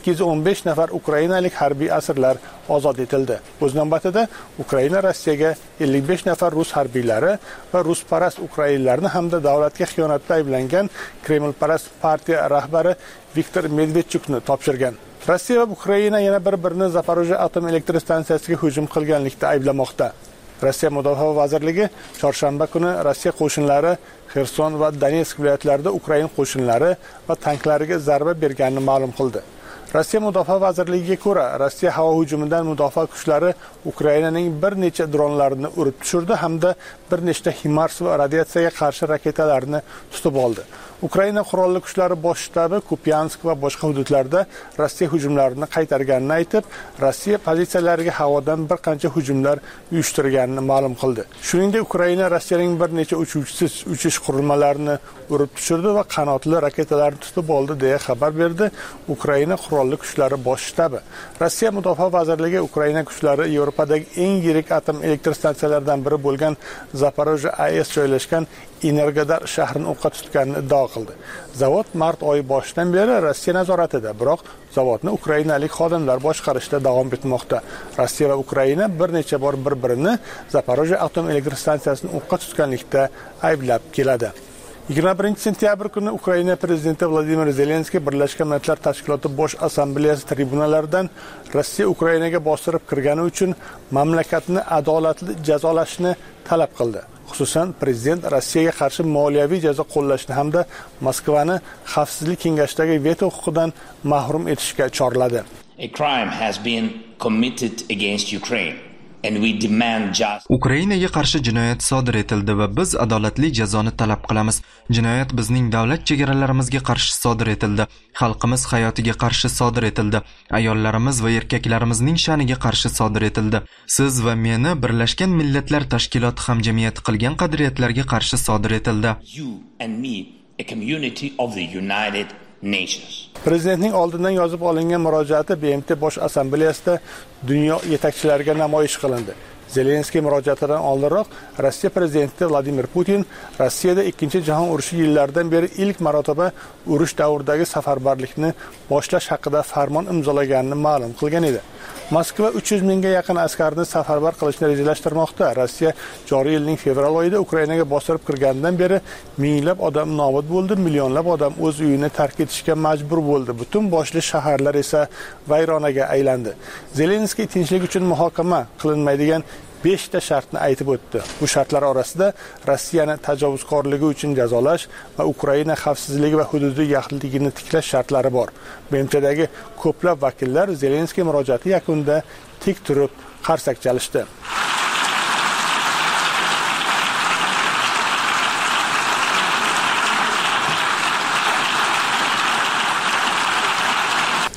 215 nafar ukrainalik harbiy asirlar ozod etildi. O'z navbatida Ukraina Rossiyaga 55 nafar rus harbiylari va rusparast ukrainlarni hamda davlatga xiyonatda ayblangan Kremlparast partiya rahbari Viktor Medvedchukni topshirgan. Rossiya va Ukraina yana bir-birini Zaporojye atom elektr stansiyasiga hujum qilganlikda ayblamoqda. Rossiya Mudofaa vazirligi chorshanba kuni Rossiya qo'shinlari Xerson va Donetsk viloyatlarida Ukraina qo'shinlari va tanklariga zarba berganini ma'lum qildi. Rossiya Mudofaa vazirligiga ko'ra, Rossiya havo hujumidan mudofaa kuchlari Ukrainaning bir necha dronlarini urib tushirdi hamda bir nechta HIMARS va radiatsiyaga qarshi raketalarni tutib oldi. Ukraina qurolli kuchlari bosh shtabi Kupyansk va boshqa hududlarda Rossiya hujumlarini qaytarganini aytib, Rossiya pozitsiyalariga havodan bir qancha hujumlar uyushtirganini ma'lum qildi. Shuningdek, Ukraina Rossiyaning bir necha uchuvchisiz uchish qurilmalarini urib tushirdi va qanotli raketalarni tutib oldi deya xabar berdi Ukraina qurolli kuchlari bosh shtabi. Rossiya Mudofaa vazirligi Ukraina kuchlari Yevropadagi eng yirik atom elektr stansiyalaridan biri bo'lgan Zaporojye AES joylashgan Energodar shahrini o'qqa tutganini iddao qildi. Zavod mart oyi boshidan beri Rossiya nazoratida, biroq zavodni ukrainalik xodimlar boshqarishda davom etmoqda. Rossiya va Ukraina bir necha bor bir-birini Zaporojye atom elektr stansiyasini o'qqa tutganlikda ayblab keladi. 21-sentyabr kuni Ukraina prezidenti Vladimir Zelenskiy Birlashgan Millatlar Tashkiloti Bosh Assambleyasi tribunalaridan Rossiya Ukrainaga bostirib kirgani uchun mamlakatni adolatli jazolashni talab qildi. Xususan, prezident Rossiyaga qarshi moliyaviy jazo qo'llashni hamda Moskvani Xavfsizlik kengashidagi veto huquqidan mahrum etishga chorladi. A crime has been committed against Ukraine. Ukrainaga qarshi jinoyat sodir etildi va biz adolatli jazoni talab qilamiz. Jinoyat bizning davlat chegaralarimizga qarshi sodir etildi. Xalqimiz hayotiga qarshi sodir etildi. Ayollarimiz va erkaklarimizning sha'niga qarshi sodir etildi. Siz va meni Birlashgan Millatlar Tashkiloti hamjamiyati qilgan qadriyatlarga qarshi sodir etildi. Prezidentning oldindan yozib olingan murojaati BMT Bosh Assambleyasida dunyo yetakchilariga namoyish qilindi. Zelenskiy murojaatidan oldinroq Rossiya prezidenti Vladimir Putin Rossiyada 2-jahon urushi yillaridan beri ilk marotaba urush davridagi safarbarlikni boshlash haqida farmon imzolaganini ma'lum qilgan edi. Moskva 300 mingga yaqin askarni safarbar qilishni rejalashtirmoqda. Rossiya joriy yilning fevral oyida Ukrainaga bostirib kirganidan beri minglab odam nobud bo'ldi, millionlab odam o'z uyini tark etishga majbur bo'ldi. Butun boshli shaharlar esa vayronaga aylandi. Zelenskiy tinchlik uchun muhokama qilinmaydigan 5 ta shartni aytib o'tdi. Bu shartlar orasida Rossiyani tajovuzkorligi uchun jazolash va Ukraina xavfsizligi va hududiy yaxlitligini tiklash shartlari bor. BMTdagi ko'plab vakillar Zelenskiy murojaati yakunida tik turib qarsak chalishdi.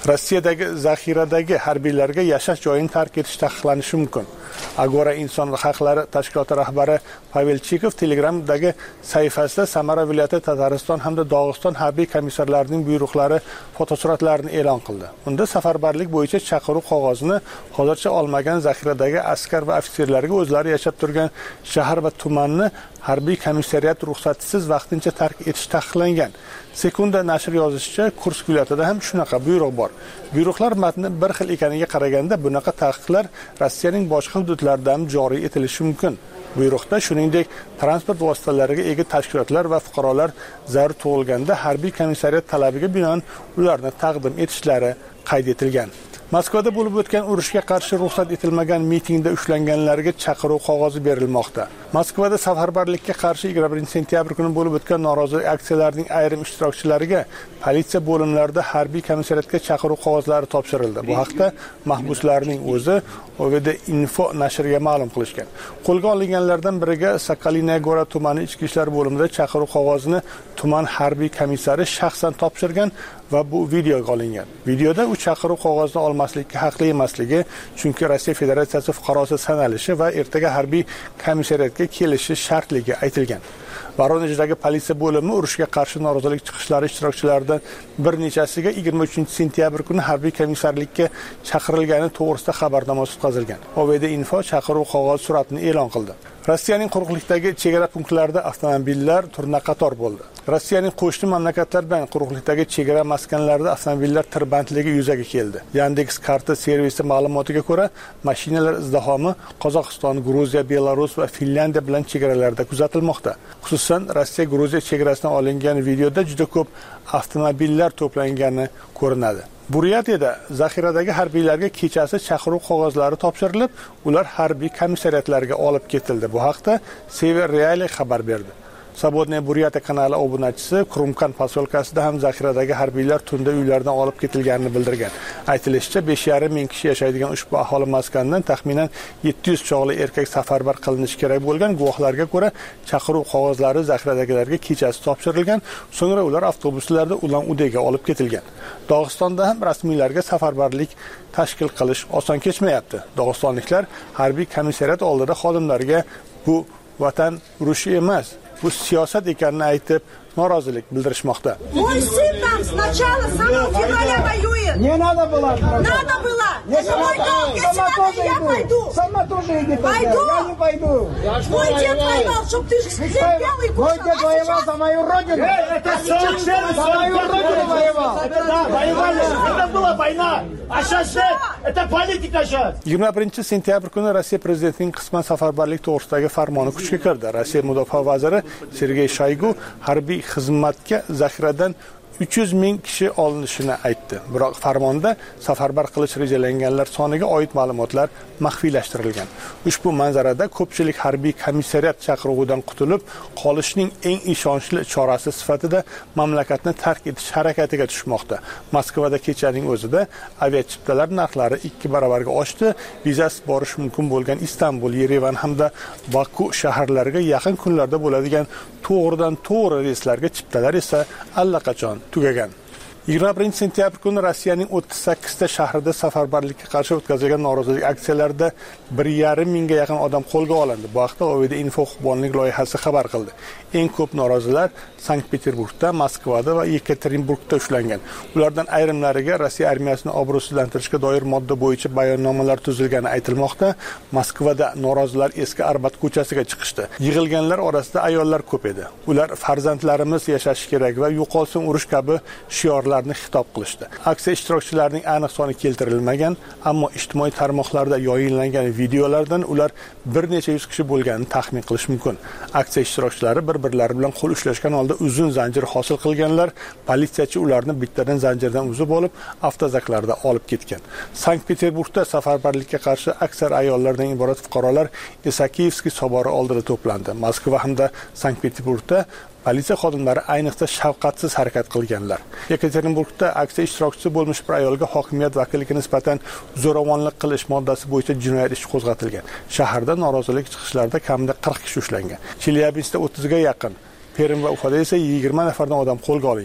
Rossiyadagi zaxiradagi harbiylarga yashash joyini tark etish taqiqlanishi mumkin. Agora inson haqlari tashkiloti rahbari Pavel Chikov Telegramdagi sahifasida Samara viloyati, Tatariston hamda Dog'iston harbiy komissarlarining buyruqlari fotosuratlarini e'lon qildi. Unda safarbarlik bo'yicha chaqiruv qog'ozini hozircha olmagan zaxiradagi askar va ofitserlarga o'zlari yashab turgan shahar va tumanni harbiy komissariyat ruxsatisiz vaqtincha tark etish taqiqlangan. Sekunda nashr yozishicha, Kursk viloyatida ham shunaqa buyruq bor. Buyruqlar matni bir xil ekaniga qaraganda bunaqa taqiqlar Rossiyaning boshqa hududlarida ham joriy etilishi mumkin. Buyruqda shuningdek transport vositalariga ega tashkilotlar va fuqarolar zarur tug'ilganda harbiy komissariyat talabiga binoan ularni taqdim etishlari qayd etilgan. Moskvada bo'lib o'tgan urushga qarshi ruxsat etilmagan mitingda ushlanganlarga chaqiruv qog'ozi berilmoqda. Moskvada safarbarlikka qarshi 21-sentyabr kuni bo'lib o'tgan norozilik aksiyalarining ayrim ishtirokchilariga politsiya bo'limlarida harbiy komissariyatga chaqiruv qog'ozlari topshirildi. Bu haqda mahbuslarning o'zi OVD Info nashriga ma'lum qilishgan. Qo'lga olinganlardan biriga Sokolina Gora tumani ichki ishlar bo'limida chaqiruv qog'ozini tuman harbiy komissari shaxsan topshirgan va bu videoga olingan. Videoda u chaqiruv qog'ozini olmaslikka haqli emasligi, chunki Rossiya Federatsiyasi fuqarosi sanalishi va ertaga harbiy komissariyatga kelishi shartligi aytilgan. Voronejdagi politsiya bo'limi urushga qarshi norozilik chiqishlari ishtirokchilaridan bir nechasiga 23-sentyabr kuni harbiy komissarlikka chaqirilgani to'g'risida xabarnoma o'tkazilgan. OVD Info chaqiruv qog'oz suratini e'lon qildi. Rossiyaning quruqlikdagi chegara punktlarida avtomobillar turna-qator bo'ldi. Rossiyaning qo'shni mamlakatlar bilan quruqlikdagi chegara maskanlarida avtomobillar tirbandligi yuzaga keldi. Yandex karta servisi ma'lumotiga ko'ra, mashinalar izdihomi Qozog'iston, Gruziya, Belarus va Finlandiya bilan chegaralarda kuzatilmoqda. Xususan, Rossiya-Gruziya chegarasidan olingan videoda juda ko'p avtomobillar to'plangani ko'rinadi. Buryatiyada zaxiradagi harbiylarga kechasi chaqiruv qog'ozlari topshirilib, ular harbiy komissariyatlarga olib ketildi. Bu haqda Sever Reali xabar berdi. Sabotniy Buryatiya kanali obunachisi Krumkan posyolkasida ham zaxiradagi harbiylar tunda uylaridan olib ketilganini bildirgan. Aytilishicha, 5,5 ming kishi yashaydigan ushbu aholi maskandan taxminan 700 chog'li erkak safarbar qilinishi kerak bo'lgan. Guvohlarga ko'ra, chaqiruv qog'ozlari zaxiradagilarga kechasi topshirilgan, so'ngra ular avtobuslarda Ulan-Udega olib ketilgan. Dog'istonda ham rasmiylarga safarbarlik tashkil qilish oson kechmayapti. Dog'istonliklar harbiy komissariyat oldida xodimlarga bu vatan urushi emas, bu siyosat ekanini aytib norozilik bildirishmoqda. Мой сын там сначала с самого февраля воюет. Не надо было. Надо было. Это мой долг. Если надо, я пойду. Сама тоже иди. Пойду. Я не пойду. Мой дед воевал, чтобы ты терпел и кушал. Мой дед воевал за мою родину. Это совершенно за мою родину воевал. Это да, воевали. Это была война. А сейчас это политика сейчас. 21-sentyabr kuni Rossiya prezidentining qisman safarbarlik to'g'risidagi farmoni kuchga kirdi. Rossiya mudofaa vaziri Sergey Shoygu harbiy xizmatga zaxiradan 300 ming kishi olinishini aytdi. Biroq farmonda safarbar qilish rejalanganlar soniga oid ma'lumotlar maxfiylashtirilgan. Ushbu manzarada ko'pchilik harbiy komissariyat chaqiruvidan qutulib qolishning eng ishonchli chorasi sifatida mamlakatni tark etish harakatiga tushmoqda. Moskvada kechaning o'zida aviachiptalar narxlari 2 barobarga oshdi. Vizasiz borish mumkin bo'lgan Istanbul, Yerevan hamda Baku shaharlariga yaqin kunlarda bo'ladigan to'g'ridan-to'g'ri reyslarga chiptalar esa allaqachon tugagan. 21-sentyabr kuni Rossiyaning 38 ta shahrida safarbarlikka qarshi o'tkazilgan norozilik aksiyalarida 1,5 mingga yaqin odam qo'lga olindi. Bu haqda OVD Info huquqbonlik loyihasi xabar qildi. Eng ko'p norozilar Sankt-Peterburgda, Moskvada va Yekaterinburgda ushlangan. Ulardan ayrimlariga Rossiya armiyasini obro'sizlantirishga doir modda bo'yicha bayonnomalar tuzilgani aytilmoqda. Moskvada norozilar eski Arbat ko'chasiga chiqishdi. Yig'ilganlar orasida ayollar ko'p edi. Ular farzandlarimiz yashashi kerak va yo'qolsin urush kabi shiorlarni xitob qilishdi. Aksiya ishtirokchilarining aniq soni keltirilmagan, ammo ijtimoiy tarmoqlarda yoyinlangan videolardan ular bir necha yuz kishi bo'lganini taxmin qilish mumkin. Aksiya ishtirokchilari bir-birlari bilan qo'l ushlashgan holda uzun zanjir hosil qilganlar, politsiyachi ularni bittadan zanjirdan uzib olib, avtozaklarda olib ketgan. Sankt-Peterburgda safarbarlikka qarshi aksar ayollardan iborat fuqarolar Isakiyevskiy sobori oldida to'plandi. Moskva hamda Sankt-Peterburgda politsiya xodimlari ayniqsa shafqatsiz harakat qilganlar. Yekaterinburgda aksiya ishtirokchisi bo'lmish bir ayolga hokimiyat vakiliga nisbatan zo'ravonlik qilish moddasi bo'yicha jinoyat ishi qo'zg'atilgan. Shaharda norozilik chiqishlarida kamida 40 kishi ushlangan. Chelyabinskda 30 ga yaqin, Perm va Ufada esa 20 nafardan odam qo'lga olingan.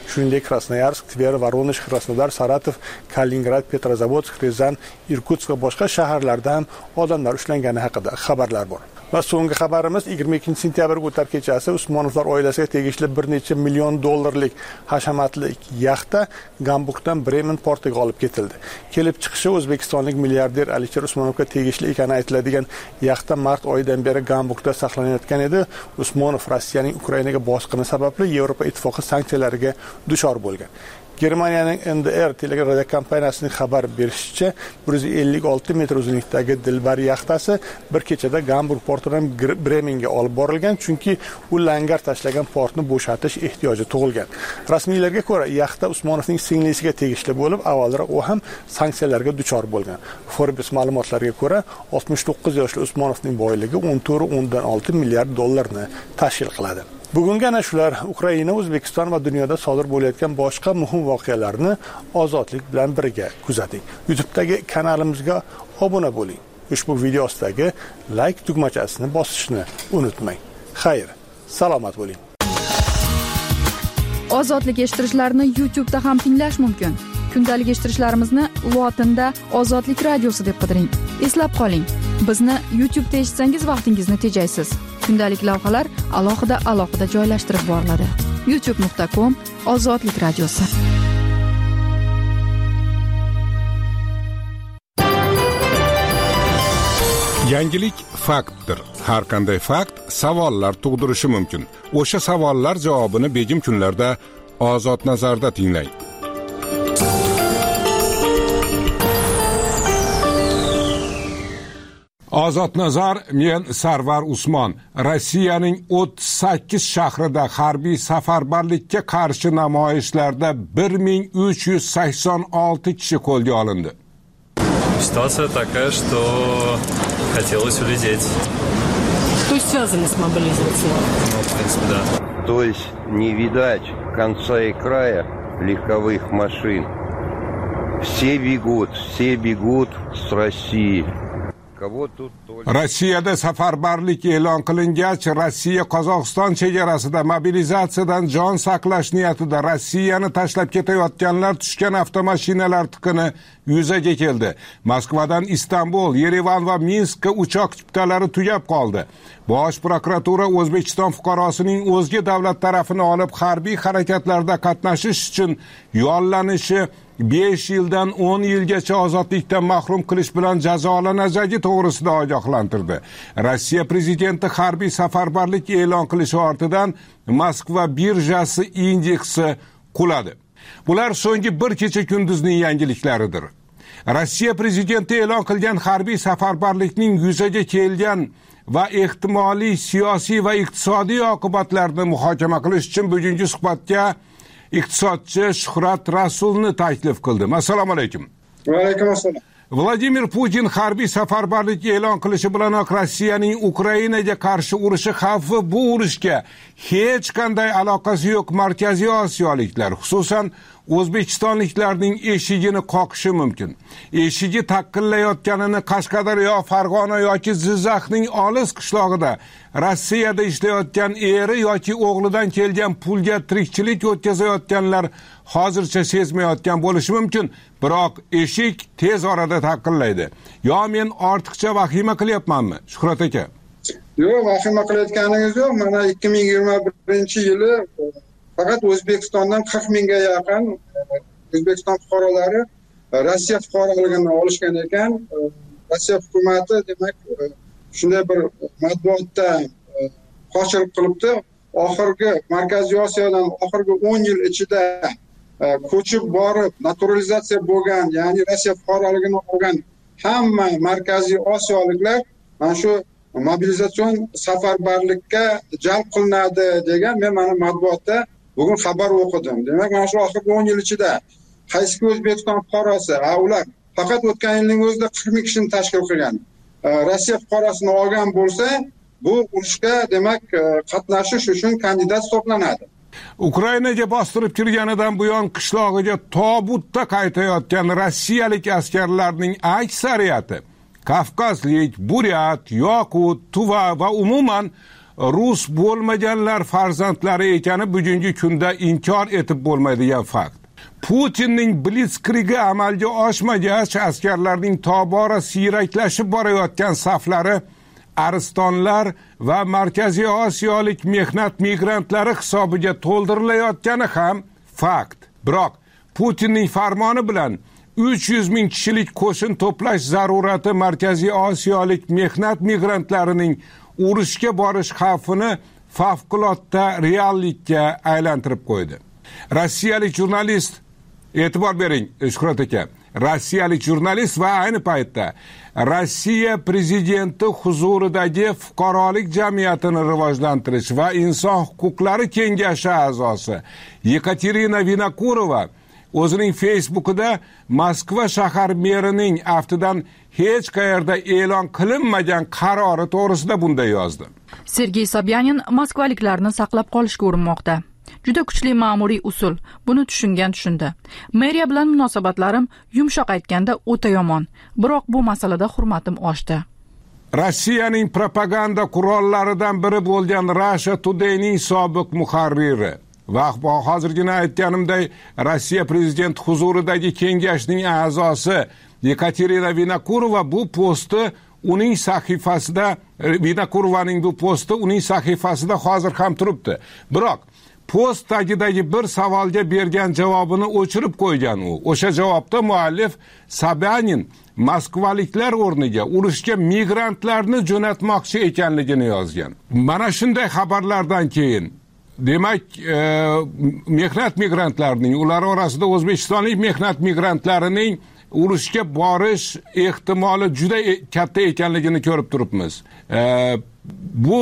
shuningdek Krasnoyarsk, Tver, Voronezh, Krasnodar, Saratov, Kaliningrad, Petrozavodsk, Ryazan, Irkutsk va boshqa shaharlarda ham odamlar ushlangani haqida xabarlar bor. Va so'nggi xabarimiz 22-sentyabrga o'tar kechasi Usmonovlar oilasiga tegishli bir necha million dollarlik hashamatli yaxta Gamburgdan Bremen portiga olib ketildi. Kelib chiqishi o'zbekistonlik milliarder Alisher Usmonovga tegishli ekani aytiladigan yaxta mart oyidan beri Gamburgda saqlanayotgan edi. Usmonov Rossiyaning Ukrainaga bosqini sababli Yevropa ittifoqi sanksiyalariga duchor bo'lgan. Germaniyaning NDR teleradiokompaniyasining xabar berishicha 156 metr uzunlikdagi Dilbar yaxtasi bir kechada Gamburg portidan Bremenga olib borilgan, chunki u langar tashlagan portni bo'shatish ehtiyoji tug'ilgan. Rasmiylarga ko'ra, yaxta Usmonovning singlisiga tegishli bo'lib, avvalroq u ham sanksiyalarga duchor bo'lgan. Forbes ma'lumotlariga ko'ra, 69 yoshli Usmonovning boyligi 14.6 milliard dollarni tashkil qiladi. Bugungi ana shular Ukraina, O'zbekiston va dunyoda sodir bo'layotgan boshqa muhim voqealarni ozodlik bilan birga kuzating. YouTube'dagi kanalimizga obuna bo'ling. Ushbu video ostidagi like tugmachasini bosishni unutmang. Xayr, salomat bo'ling. Ozodlik eshittirishlarni YouTube'da ham tinglash mumkin. Kundalik eshittirishlarimizni lotinda Ozodlik radiosi deb qidiring. Eslab qoling, bizni YouTube'da eshitsangiz vaqtingizni tejaysiz. Kundalik lavhalar alohida joylashtirib boriladi. youtube.com/Ozodlik radiosi. Yangilik faktdir. Har qanday fakt savollar tug'dirishi mumkin. O'sha savollar javobini begim kunlarda Ozod nazarda tinglang. Ozod nazar, men Sarvar Usmon. Rossiyaning 38 shahrida harbiy safarbarlikka qarshi namoyishlarda 1386 kishi qo'lga olindi. Ситуация такая, что хотелось улететь. То есть связаны с мобилизацией? Ну, в принципе, да. То есть не видать конца и края легковых машин. Все бегут с России. Rossiyada safarbarlik e'lon qilingach, Rossiya Qozog'iston chegarasida mobilizatsiyadan jon saqlash niyatida Rossiyani tashlab ketayotganlar tushgan avtomashinalar tiqini yuzaga keldi. Moskvadan Istanbul, Yerevan va Minskka uchoq chiptalari tugab qoldi. Bosh prokuratura O'zbekiston fuqarosining o'zga davlat tarafini olib harbiy harakatlarda qatnashish uchun yollanishi 5 yildan 10 yilgacha ozodlikdan mahrum qilish bilan jazolanajagi to'g'risida ogohlantirdi. Rossiya prezidenti harbiy safarbarlik e'lon qilishi ortidan Moskva birjasi indeksi quladi. Bular so'nggi bir kecha kunduzning yangiliklaridir. Rossiya prezidenti e'lon qilgan harbiy safarbarlikning yuzaga kelgan va ehtimoliy siyosiy va iqtisodiy oqibatlarini muhokama qilish uchun bugungi suhbatga iqtisodchi Shuhrat Rasulni taklif qildim. Assalomu alaykum. Va alaykum assalom. Vladimir Putin harbiy safarbarlik e'lon qilishi bilanoq Rossiyaning Ukrainaga qarshi urushi xavfi bu urushga hech qanday aloqasi yo'q Markaziy Osiyoliklar, xususan O'zbekistonliklarning eshigini qoqishi mumkin. Eshigi taqillayotganini Qashqadaryo, Farg'ona yoki Jizzaxning olis qishlog'ida Rossiyada ishlayotgan eri yoki o'g'lidan kelgan pulga tirikchilik o'tkazayotganlar hozircha sezmayotgan bo'lishi mumkin, biroq eshik tez orada taqillaydi. Yo men ortiqcha vahima qilyapmanmi, Shuhrat aka? Yo'q, vahima qilayotganingiz yo'q. Mana 2021-yili faqat O'zbekistondan 40 mingga yaqin O'zbekiston fuqarolari Rossiya fuqaroligini olishgan ekan. Rossiya hukumati demak shunday bir matbuotda qo'shilib qilibdi. Oxirgi Markaziy Osiyodan oxirgi 10 yil ichida ko'chib borib naturalizatsiya bo'lgan, ya'ni Rossiya fuqaroligini olgan hamma Markaziy Osiyoliklar mana shu mobilizatsion safarbarlikka jalb qilinadi degan men mana matbuotda bugun xabar o'qidim. Demak, mana shu oxirgi 10 yil ichida qaysi O'zbekiston fuqarosi, ular faqat o'tgan yilning o'zida 40 ming kishini tashkil qilgan. Rossiya fuqarosini olgan bo'lsa, bu urushga demak qatnashish uchun kandidat hisoblanadi. Ukrainaga bostirib kirganidan buyon qishlog'iga tobutda qaytayotgan rossiyalik askarlarning aksariyati Kavkazlik, Buryat, Yoqut, Tuva va umuman rus bo'lmaganlar farzandlari ekani bugungi kunda inkor etib bo'lmaydigan fakt. Putinning blitzkrigi amalga oshmagach, askarlarning tobora siyraklashib borayotgan saflari aristonlar va Markaziy Osiyolik mehnat migrantlari hisobiga to'ldirilayotgani ham fakt. Biroq Putinning farmoni bilan 300 ming kishilik qo'shin to'plash zarurati Markaziy Osiyolik mehnat migrantlarining urushga borish xavfini favqulodda reallikka aylantirib qo'ydi. Rossiyalik jurnalist, e'tibor bering Shuhrat aka, rossiyalik jurnalist va ayni paytda Rossiya prezidenti huzuridagi fuqarolik jamiyatini rivojlantirish va inson huquqlari kengashi a'zosi Yekaterina Vinokurova o'zining Facebook'ida Moskva shahar merining aftidan hech qayerda e'lon qilinmagan qarori to'g'risida bunday yozdi. Sergey Sobyanin moskvaliklarni saqlab qolishga urinmoqda. Juda kuchli ma'muriy usul. Buni tushundi. Meriya bilan munosabatlarim yumshoq aytganda o'ta yomon. Biroq bu masalada hurmatim oshdi. Rossiyaning propaganda qurollaridan biri bo'lgan Russia Today'ning sobiq muharriri va hozirgina aytganimday Rossiya prezidenti huzuridagi kengashning a'zosi Yekaterina Vinokurova bu posti uning sahifasida hozir ham turibdi. Biroq post tagidagi bir savolga bergan javobini o'chirib qo'ygan u. O'sha javobda muallif Sobyanin moskvaliklar o'rniga urushga migrantlarni jo'natmoqchi ekanligini yozgan. Mana shunday xabarlardan keyin demak, mehnat migrantlarining, ular orasida o'zbekistonlik mehnat migrantlarining urushga borish ehtimoli juda katta ekanligini ko'rib turibmiz. Bu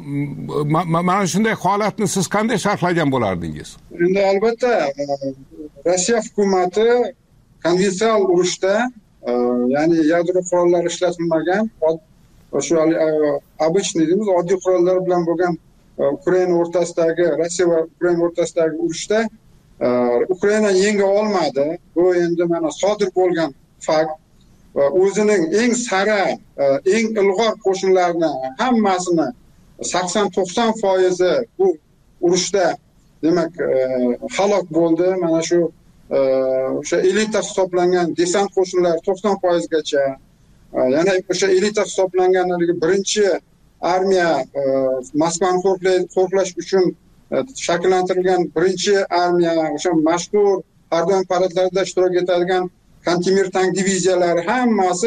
mana shunday holatni siz qanday sharhlagan bo'lardingiz? Endi albatta Rossiya hukumati konvensional urushda, ya'ni yadro qurollari ishlatilmagan, o'sha обычный deymiz, oddiy qurollar bilan bo'lgan Ukraina o'rtasidagi, Rossiya va Ukraina o'rtasidagi urushda Ukraina yenga olmadi. Bu endi mana sodir bo'lgan fakt. Va o'zining eng sara, eng ilg'or qo'shinlarini hammasini 80-90% bu urushda demak halok bo'ldi. Mana shu o'sha elita hisoblangan desant qo'shinlari 90% gacha, yana o'sha elita hisoblangan birinchi armiya, Moskvani qo'riqlash uchun shakllantirilgan birinchi armiya, o'sha mashhur Ardon paradlarida ishtirok etadigan Kantemir tank diviziyalari hammasi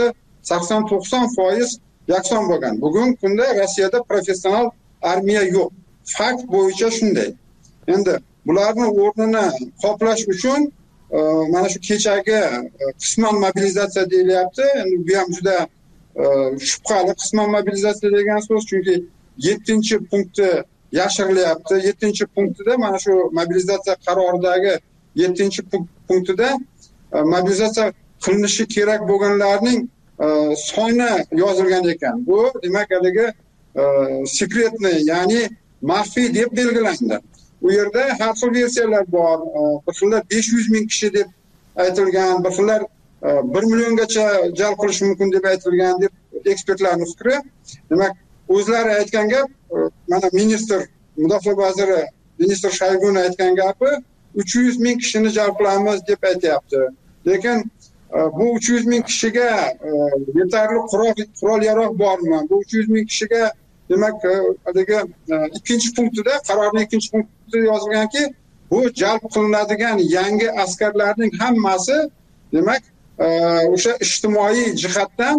80-90% yakson bo'lgan. Bugungi kunda Rossiyada professional armiya yo'q. Fakt bo'yicha shunday. Endi bularni o'rnini qoplash uchun mana shu kechagi qisman mobilizatsiya deyilyapti. Endi bu ham juda shubhali qisman mobilizatsiya degan so'z, chunki 7-punkti yashirilyapti. 7-punktida mana shu mobilizatsiya qaroridagi 7-punktida mobilizatsiya qilinishi kerak bo'lganlarning soni yozilgan ekan. Bu demak haligi sekretniy, ya'ni maxfiy deb belgilandi. U yerda har xil versiyalar bor. Bir xillar 500 ming kishi deb aytilgan, bir xillar 1 milliongacha jalb qilish mumkin deb aytilgan deb ekspertlarning fikri. Demak, o'zlari aytgan gap, mana mudofaa vaziri ministr Shoyguni aytgan gapi 300 ming kishini jalb qilamiz deb aytyapti. Lekin bu 300 ming kishiga yetarli qurol-yarog' bormi? Bu 300 ming kishiga demak haligi ikkinchi punktida, qarorning ikkinchi punktida yozilganki, bu jalb qilinadigan yangi askarlarning hammasi demak o'sha ijtimoiy jihatdan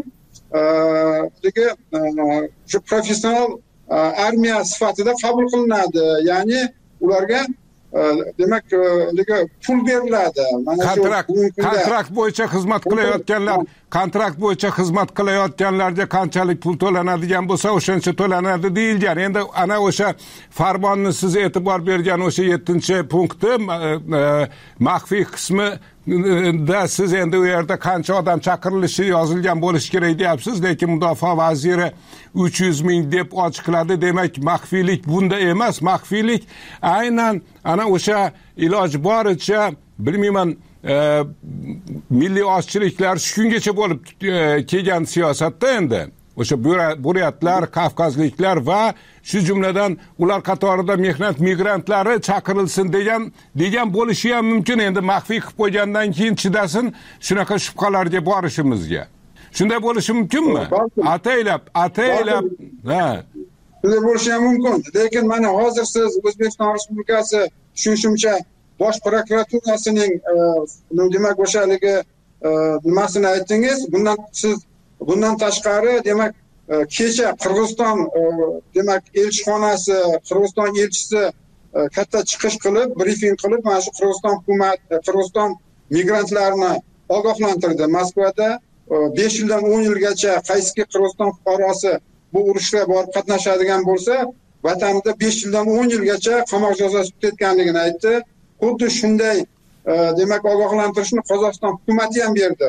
shu professional armiya sifatida qabul qilinadi. Ya'ni ularga demak pul beriladi. Mana shu kontrakt bo'yicha xizmat qilayotganlarga qanchalik pul to'lanadigan bo'lsa, o'shancha to'lanadi deyilgan. Endi ana o'sha farmonni siz e'tibor bergan o'sha 7-punkti maxfiy qismi da siz endi u yerda qancha odam chaqirilishi yozilgan bo'lishi kerak deyapsiz, lekin mudofaa vaziri 300 ming deb ochiqladi. Demak, maxfiylik bunda emas. Maxfiylik aynan ana o'sha iloji boricha, bilmayman, milliy ozchiliklar shu kungacha bo'lib kelgan siyosatda endi o'sha buryatlar, kavkazliklar va shu jumladan ular qatorida mehnat migrantlari chaqirilsin degan bo'lishi ham mumkin. Endi maxfiy qilib qo'ygandan keyin chidasin shunaqa shubhalarga borishimizga. Shunday bo'lishi mumkinmi? Ataylab ha. Shunday bo'lishi ham mumkin. Lekin mana hozir siz O'zbekiston Respublikasi tushunishimcha Bosh prokuraturasining demak o'shaligi nimasini aytdingiz. Bundan tashqari demak kecha Qirg'iziston demak elchixonasi, Qirg'iziston elchisi katta chiqish qilib, brifing qilib, mana shu Qirg'iziston hukumat, Qirg'iziston migrantlarni ogohlantirdi. Moskvada 5 yildan 10 yilgacha qaysiki Qirg'iziston fuqarosi bu urushga borib qatnashadigan bo'lsa, vatanida 5 yildan 10 yilgacha qamoq jazosi kutayotganligini aytdi. Xuddi shunday demak ogohlantirishni Qozog'iston hukumati ham berdi.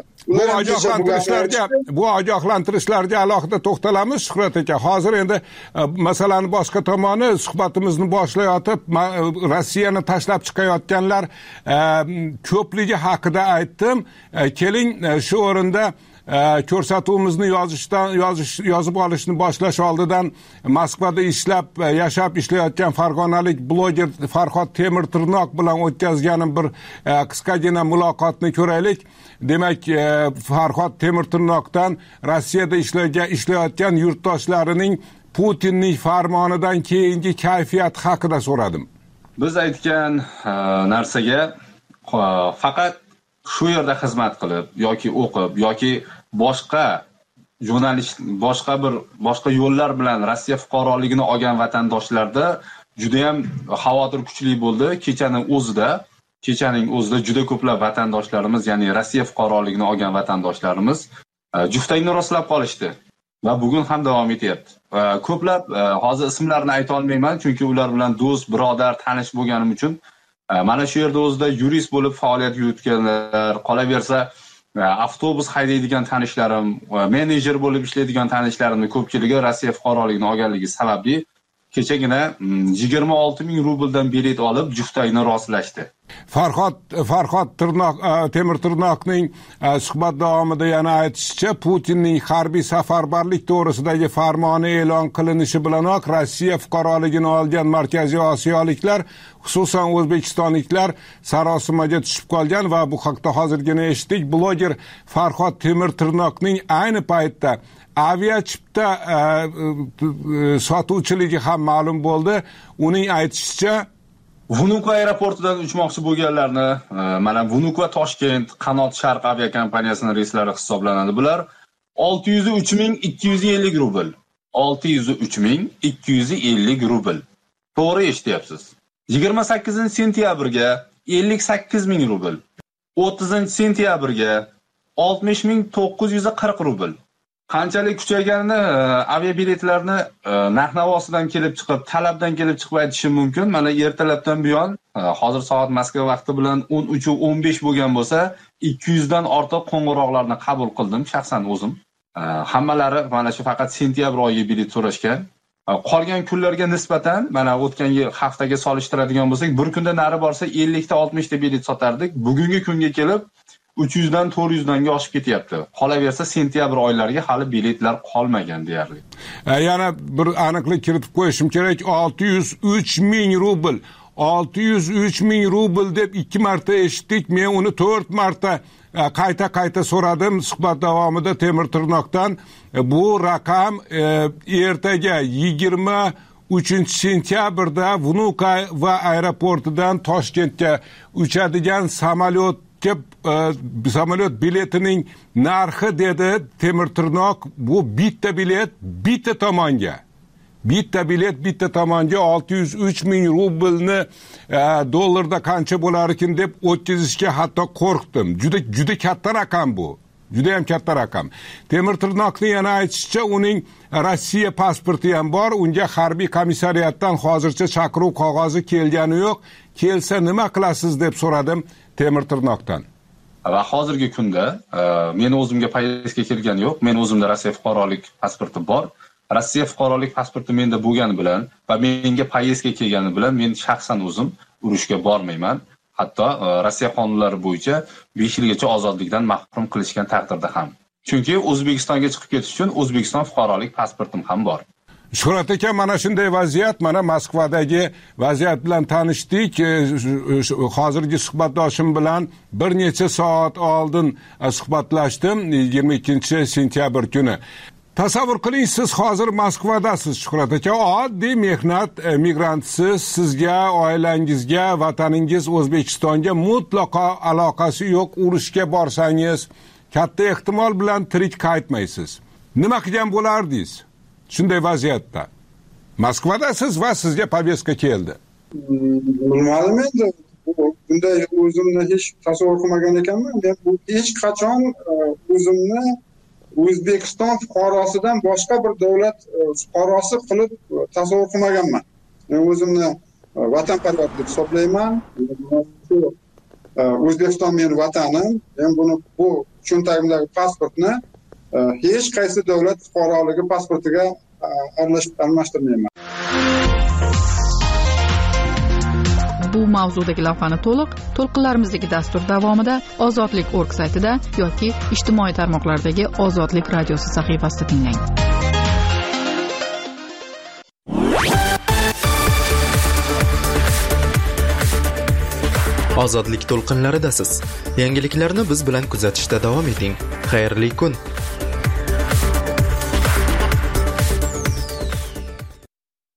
Bu ogohlantirishlarga alohida to'xtalamiz Shuhrat aka. Hozir endi masalani boshqa tomoni suhbatimizni boshlayotib Rossiyani tashlab chiqayotganlar ko'pligi haqida aytdim. Keling shu o'rinda ko'rsatuvimizni yozib olishni boshlash oldidan Moskvada yashab ishlayotgan farg'onalik bloger Farhod Temirtirnoq bilan o'tkazganim bir qisqagina muloqotni ko'raylik. Demak, Farhod Temirtirnoqdan Rossiyada ishlayotgan yurtdoshlarining Putinning farmonidan keyingi kayfiyat haqida so'radim. Biz aytgan narsaga faqat shu yerda xizmat qilib yoki o'qib yoki boshqa jurnalist boshqa yo'llar bilan Rossiya fuqaroligini olgan vatandoshlarda juda ham xavotir kuchli bo'ldi. Kechaning o'zida juda ko'plab vatandoshlarimiz, ya'ni Rossiya fuqaroligini olgan vatandoshlarimiz juftayni rostlab qolishdi va bugun ham davom etyapti. Ko'plab hozir ismlarini ayta olmayman, chunki ular bilan do'st, birodar, tanish bo'lganim uchun mana shu yerda o'zida yurist bo'lib faoliyat yuritganlar, qolaversa avtobus haydaydigan tanishlarim, menejer bo'lib ishlaydigan tanishlarimning ko'pchiligi Rossiya fuqaroligini olganligi sababli kechagina 26,000 rubldan bilet olib juftayni rostlashdi. Farhod Temirtirnoqning suhbat davomida yana aytishicha, Putinning harbiy safarbarlik to'g'risidagi farmoni e'lon qilinishi bilanoq Rossiya fuqaroligini olgan Markaziy Osiyoliklar, xususan o'zbekistonliklar sarosimaga tushib qolgan va bu haqda hozirgina eshitdik. Bloger Farhod Temirtirnoqning ayni paytda aviachipta sotuvchiligi ham ma'lum bo'ldi. Uning aytishicha, Vnukovo aeroportidan uchmoqchi bo'lganlarni, mana Vnukovo Toshkent Qanot Sharq aviakompaniyasining reyslari hisoblanadi. Bular 603,250 rubl. 603,250 rubl. To'g'ri eshityapsiz. 28-sentyabrga 58,000 rubl. 30-sentyabrga 60,940 rubl. Qanchalik kuchayganini aviabiletlarni narx-navosidan kelib chiqib, talabdan kelib chiqib aytishim mumkin. Mana ertalabdan buyon, hozir soat Moskva vaqti bilan 13:15 bo'lgan bo'lsa, 200 dan ortiq qo'ng'iroqlarni qabul qildim shaxsan o'zim. Hammalari mana shu faqat sentyabr oyiga bilet so'rashgan. Qolgan kunlarga nisbatan mana o'tgan yil haftaga solishtiradigan bo'lsak, bir kunda nari borsa 50 ta 60 ta bilet sotardik. Bugungi kunga kelib 300 dan 400 danga oshib ketyapti. Qolaversa sentyabr oylariga hali biletlar qolmagan deyarli. Yana bir aniqlik kiritib qo'yishim kerak. 603,000 rubl. 603,000 rubl deb 2 marta eshitdik. Men uni 4 marta qayta so'radim suhbat davomida Temirtirnoqdan. Bu raqam ertaga 23-sentyabrda Vnukovo aeroportidan Toshkentga uchadigan samolyot biletining narxi dedi Temirtirnoq. Bu bitta bilet bitta tomonga. Bitta bilet bitta tomonga 603,000 rublni dollarda qancha bo'lar ekan deb o'tkazishga hatto qo'rqdim. Juda katta raqam bu. Juda ham katta raqam. Temirtirnoqning yana aytishicha, uning Rossiya pasporti ham bor. Unga harbiy komissariyatdan hozircha chaqiruv qog'ozi kelgani yo'q. Kelsa nima qilasiz deb so'radim Temirtirnoqdan. Va hozirgi kunda men o'zimga poyezdga kelgani yo'q. Men o'zimda Rossiya fuqarolik pasporti bor. Rossiya fuqarolik pasporti menda bo'lgani bilan va menga poyezdga kelgani bilan men shaxsan o'zim urushga bormayman. Hatto Rossiya qonunlari bo'yicha 5 yilgacha ozodlikdan mahrum qilishgan taqdirda ham. Chunki O'zbekistonga chiqib ketish uchun O'zbekiston fuqarolik pasportim ham bor. Shuhrat aka, mana shunday vaziyat, mana Moskvadagi vaziyat bilan tanishdik. Hozirgi suhbatdoshim bilan bir necha soat oldin suhbatlashdim, 22 sentyabr kuni. Tasavvur qiling, siz hozir Moskvadasiz, Shuhrat aka, oddiy mehnat migrantsiz, sizga, oilangizga, vataningiz O'zbekistonga mutlaqo aloqasi yo'q. Urushga borsangiz, katta ehtimol bilan tirik qaytmaysiz. Nima qilgan bo'lardingiz? Shunday vaziyatda Moskvadasiz va sizga poveska keldi. Bilmadim endi. Bunday o'zimni hech tasavvur qilmagan ekanman. Men hech qachon o'zimni O'zbekiston fuqarosidan boshqa bir davlat fuqarosi qilib tasavvur qilmaganman. Men o'zimni vatanparvar deb hisoblayman. O'zbekiston mening vatanim. Men bu cho'ntagimdagi pasportni hech qaysi davlat fuqaroligi pasportiga almashtirmayman. Bu mavzudagi lavhani to'lqinlarimizdagi dastur davomida ozodlik.org saytida yoki ijtimoiy tarmoqlardagi Ozodlik radiosi sahifasida tinglang. Ozodlik to'lqinlaridasiz. Yangiliklarni biz bilan kuzatishda davom eting. Xayrli kun.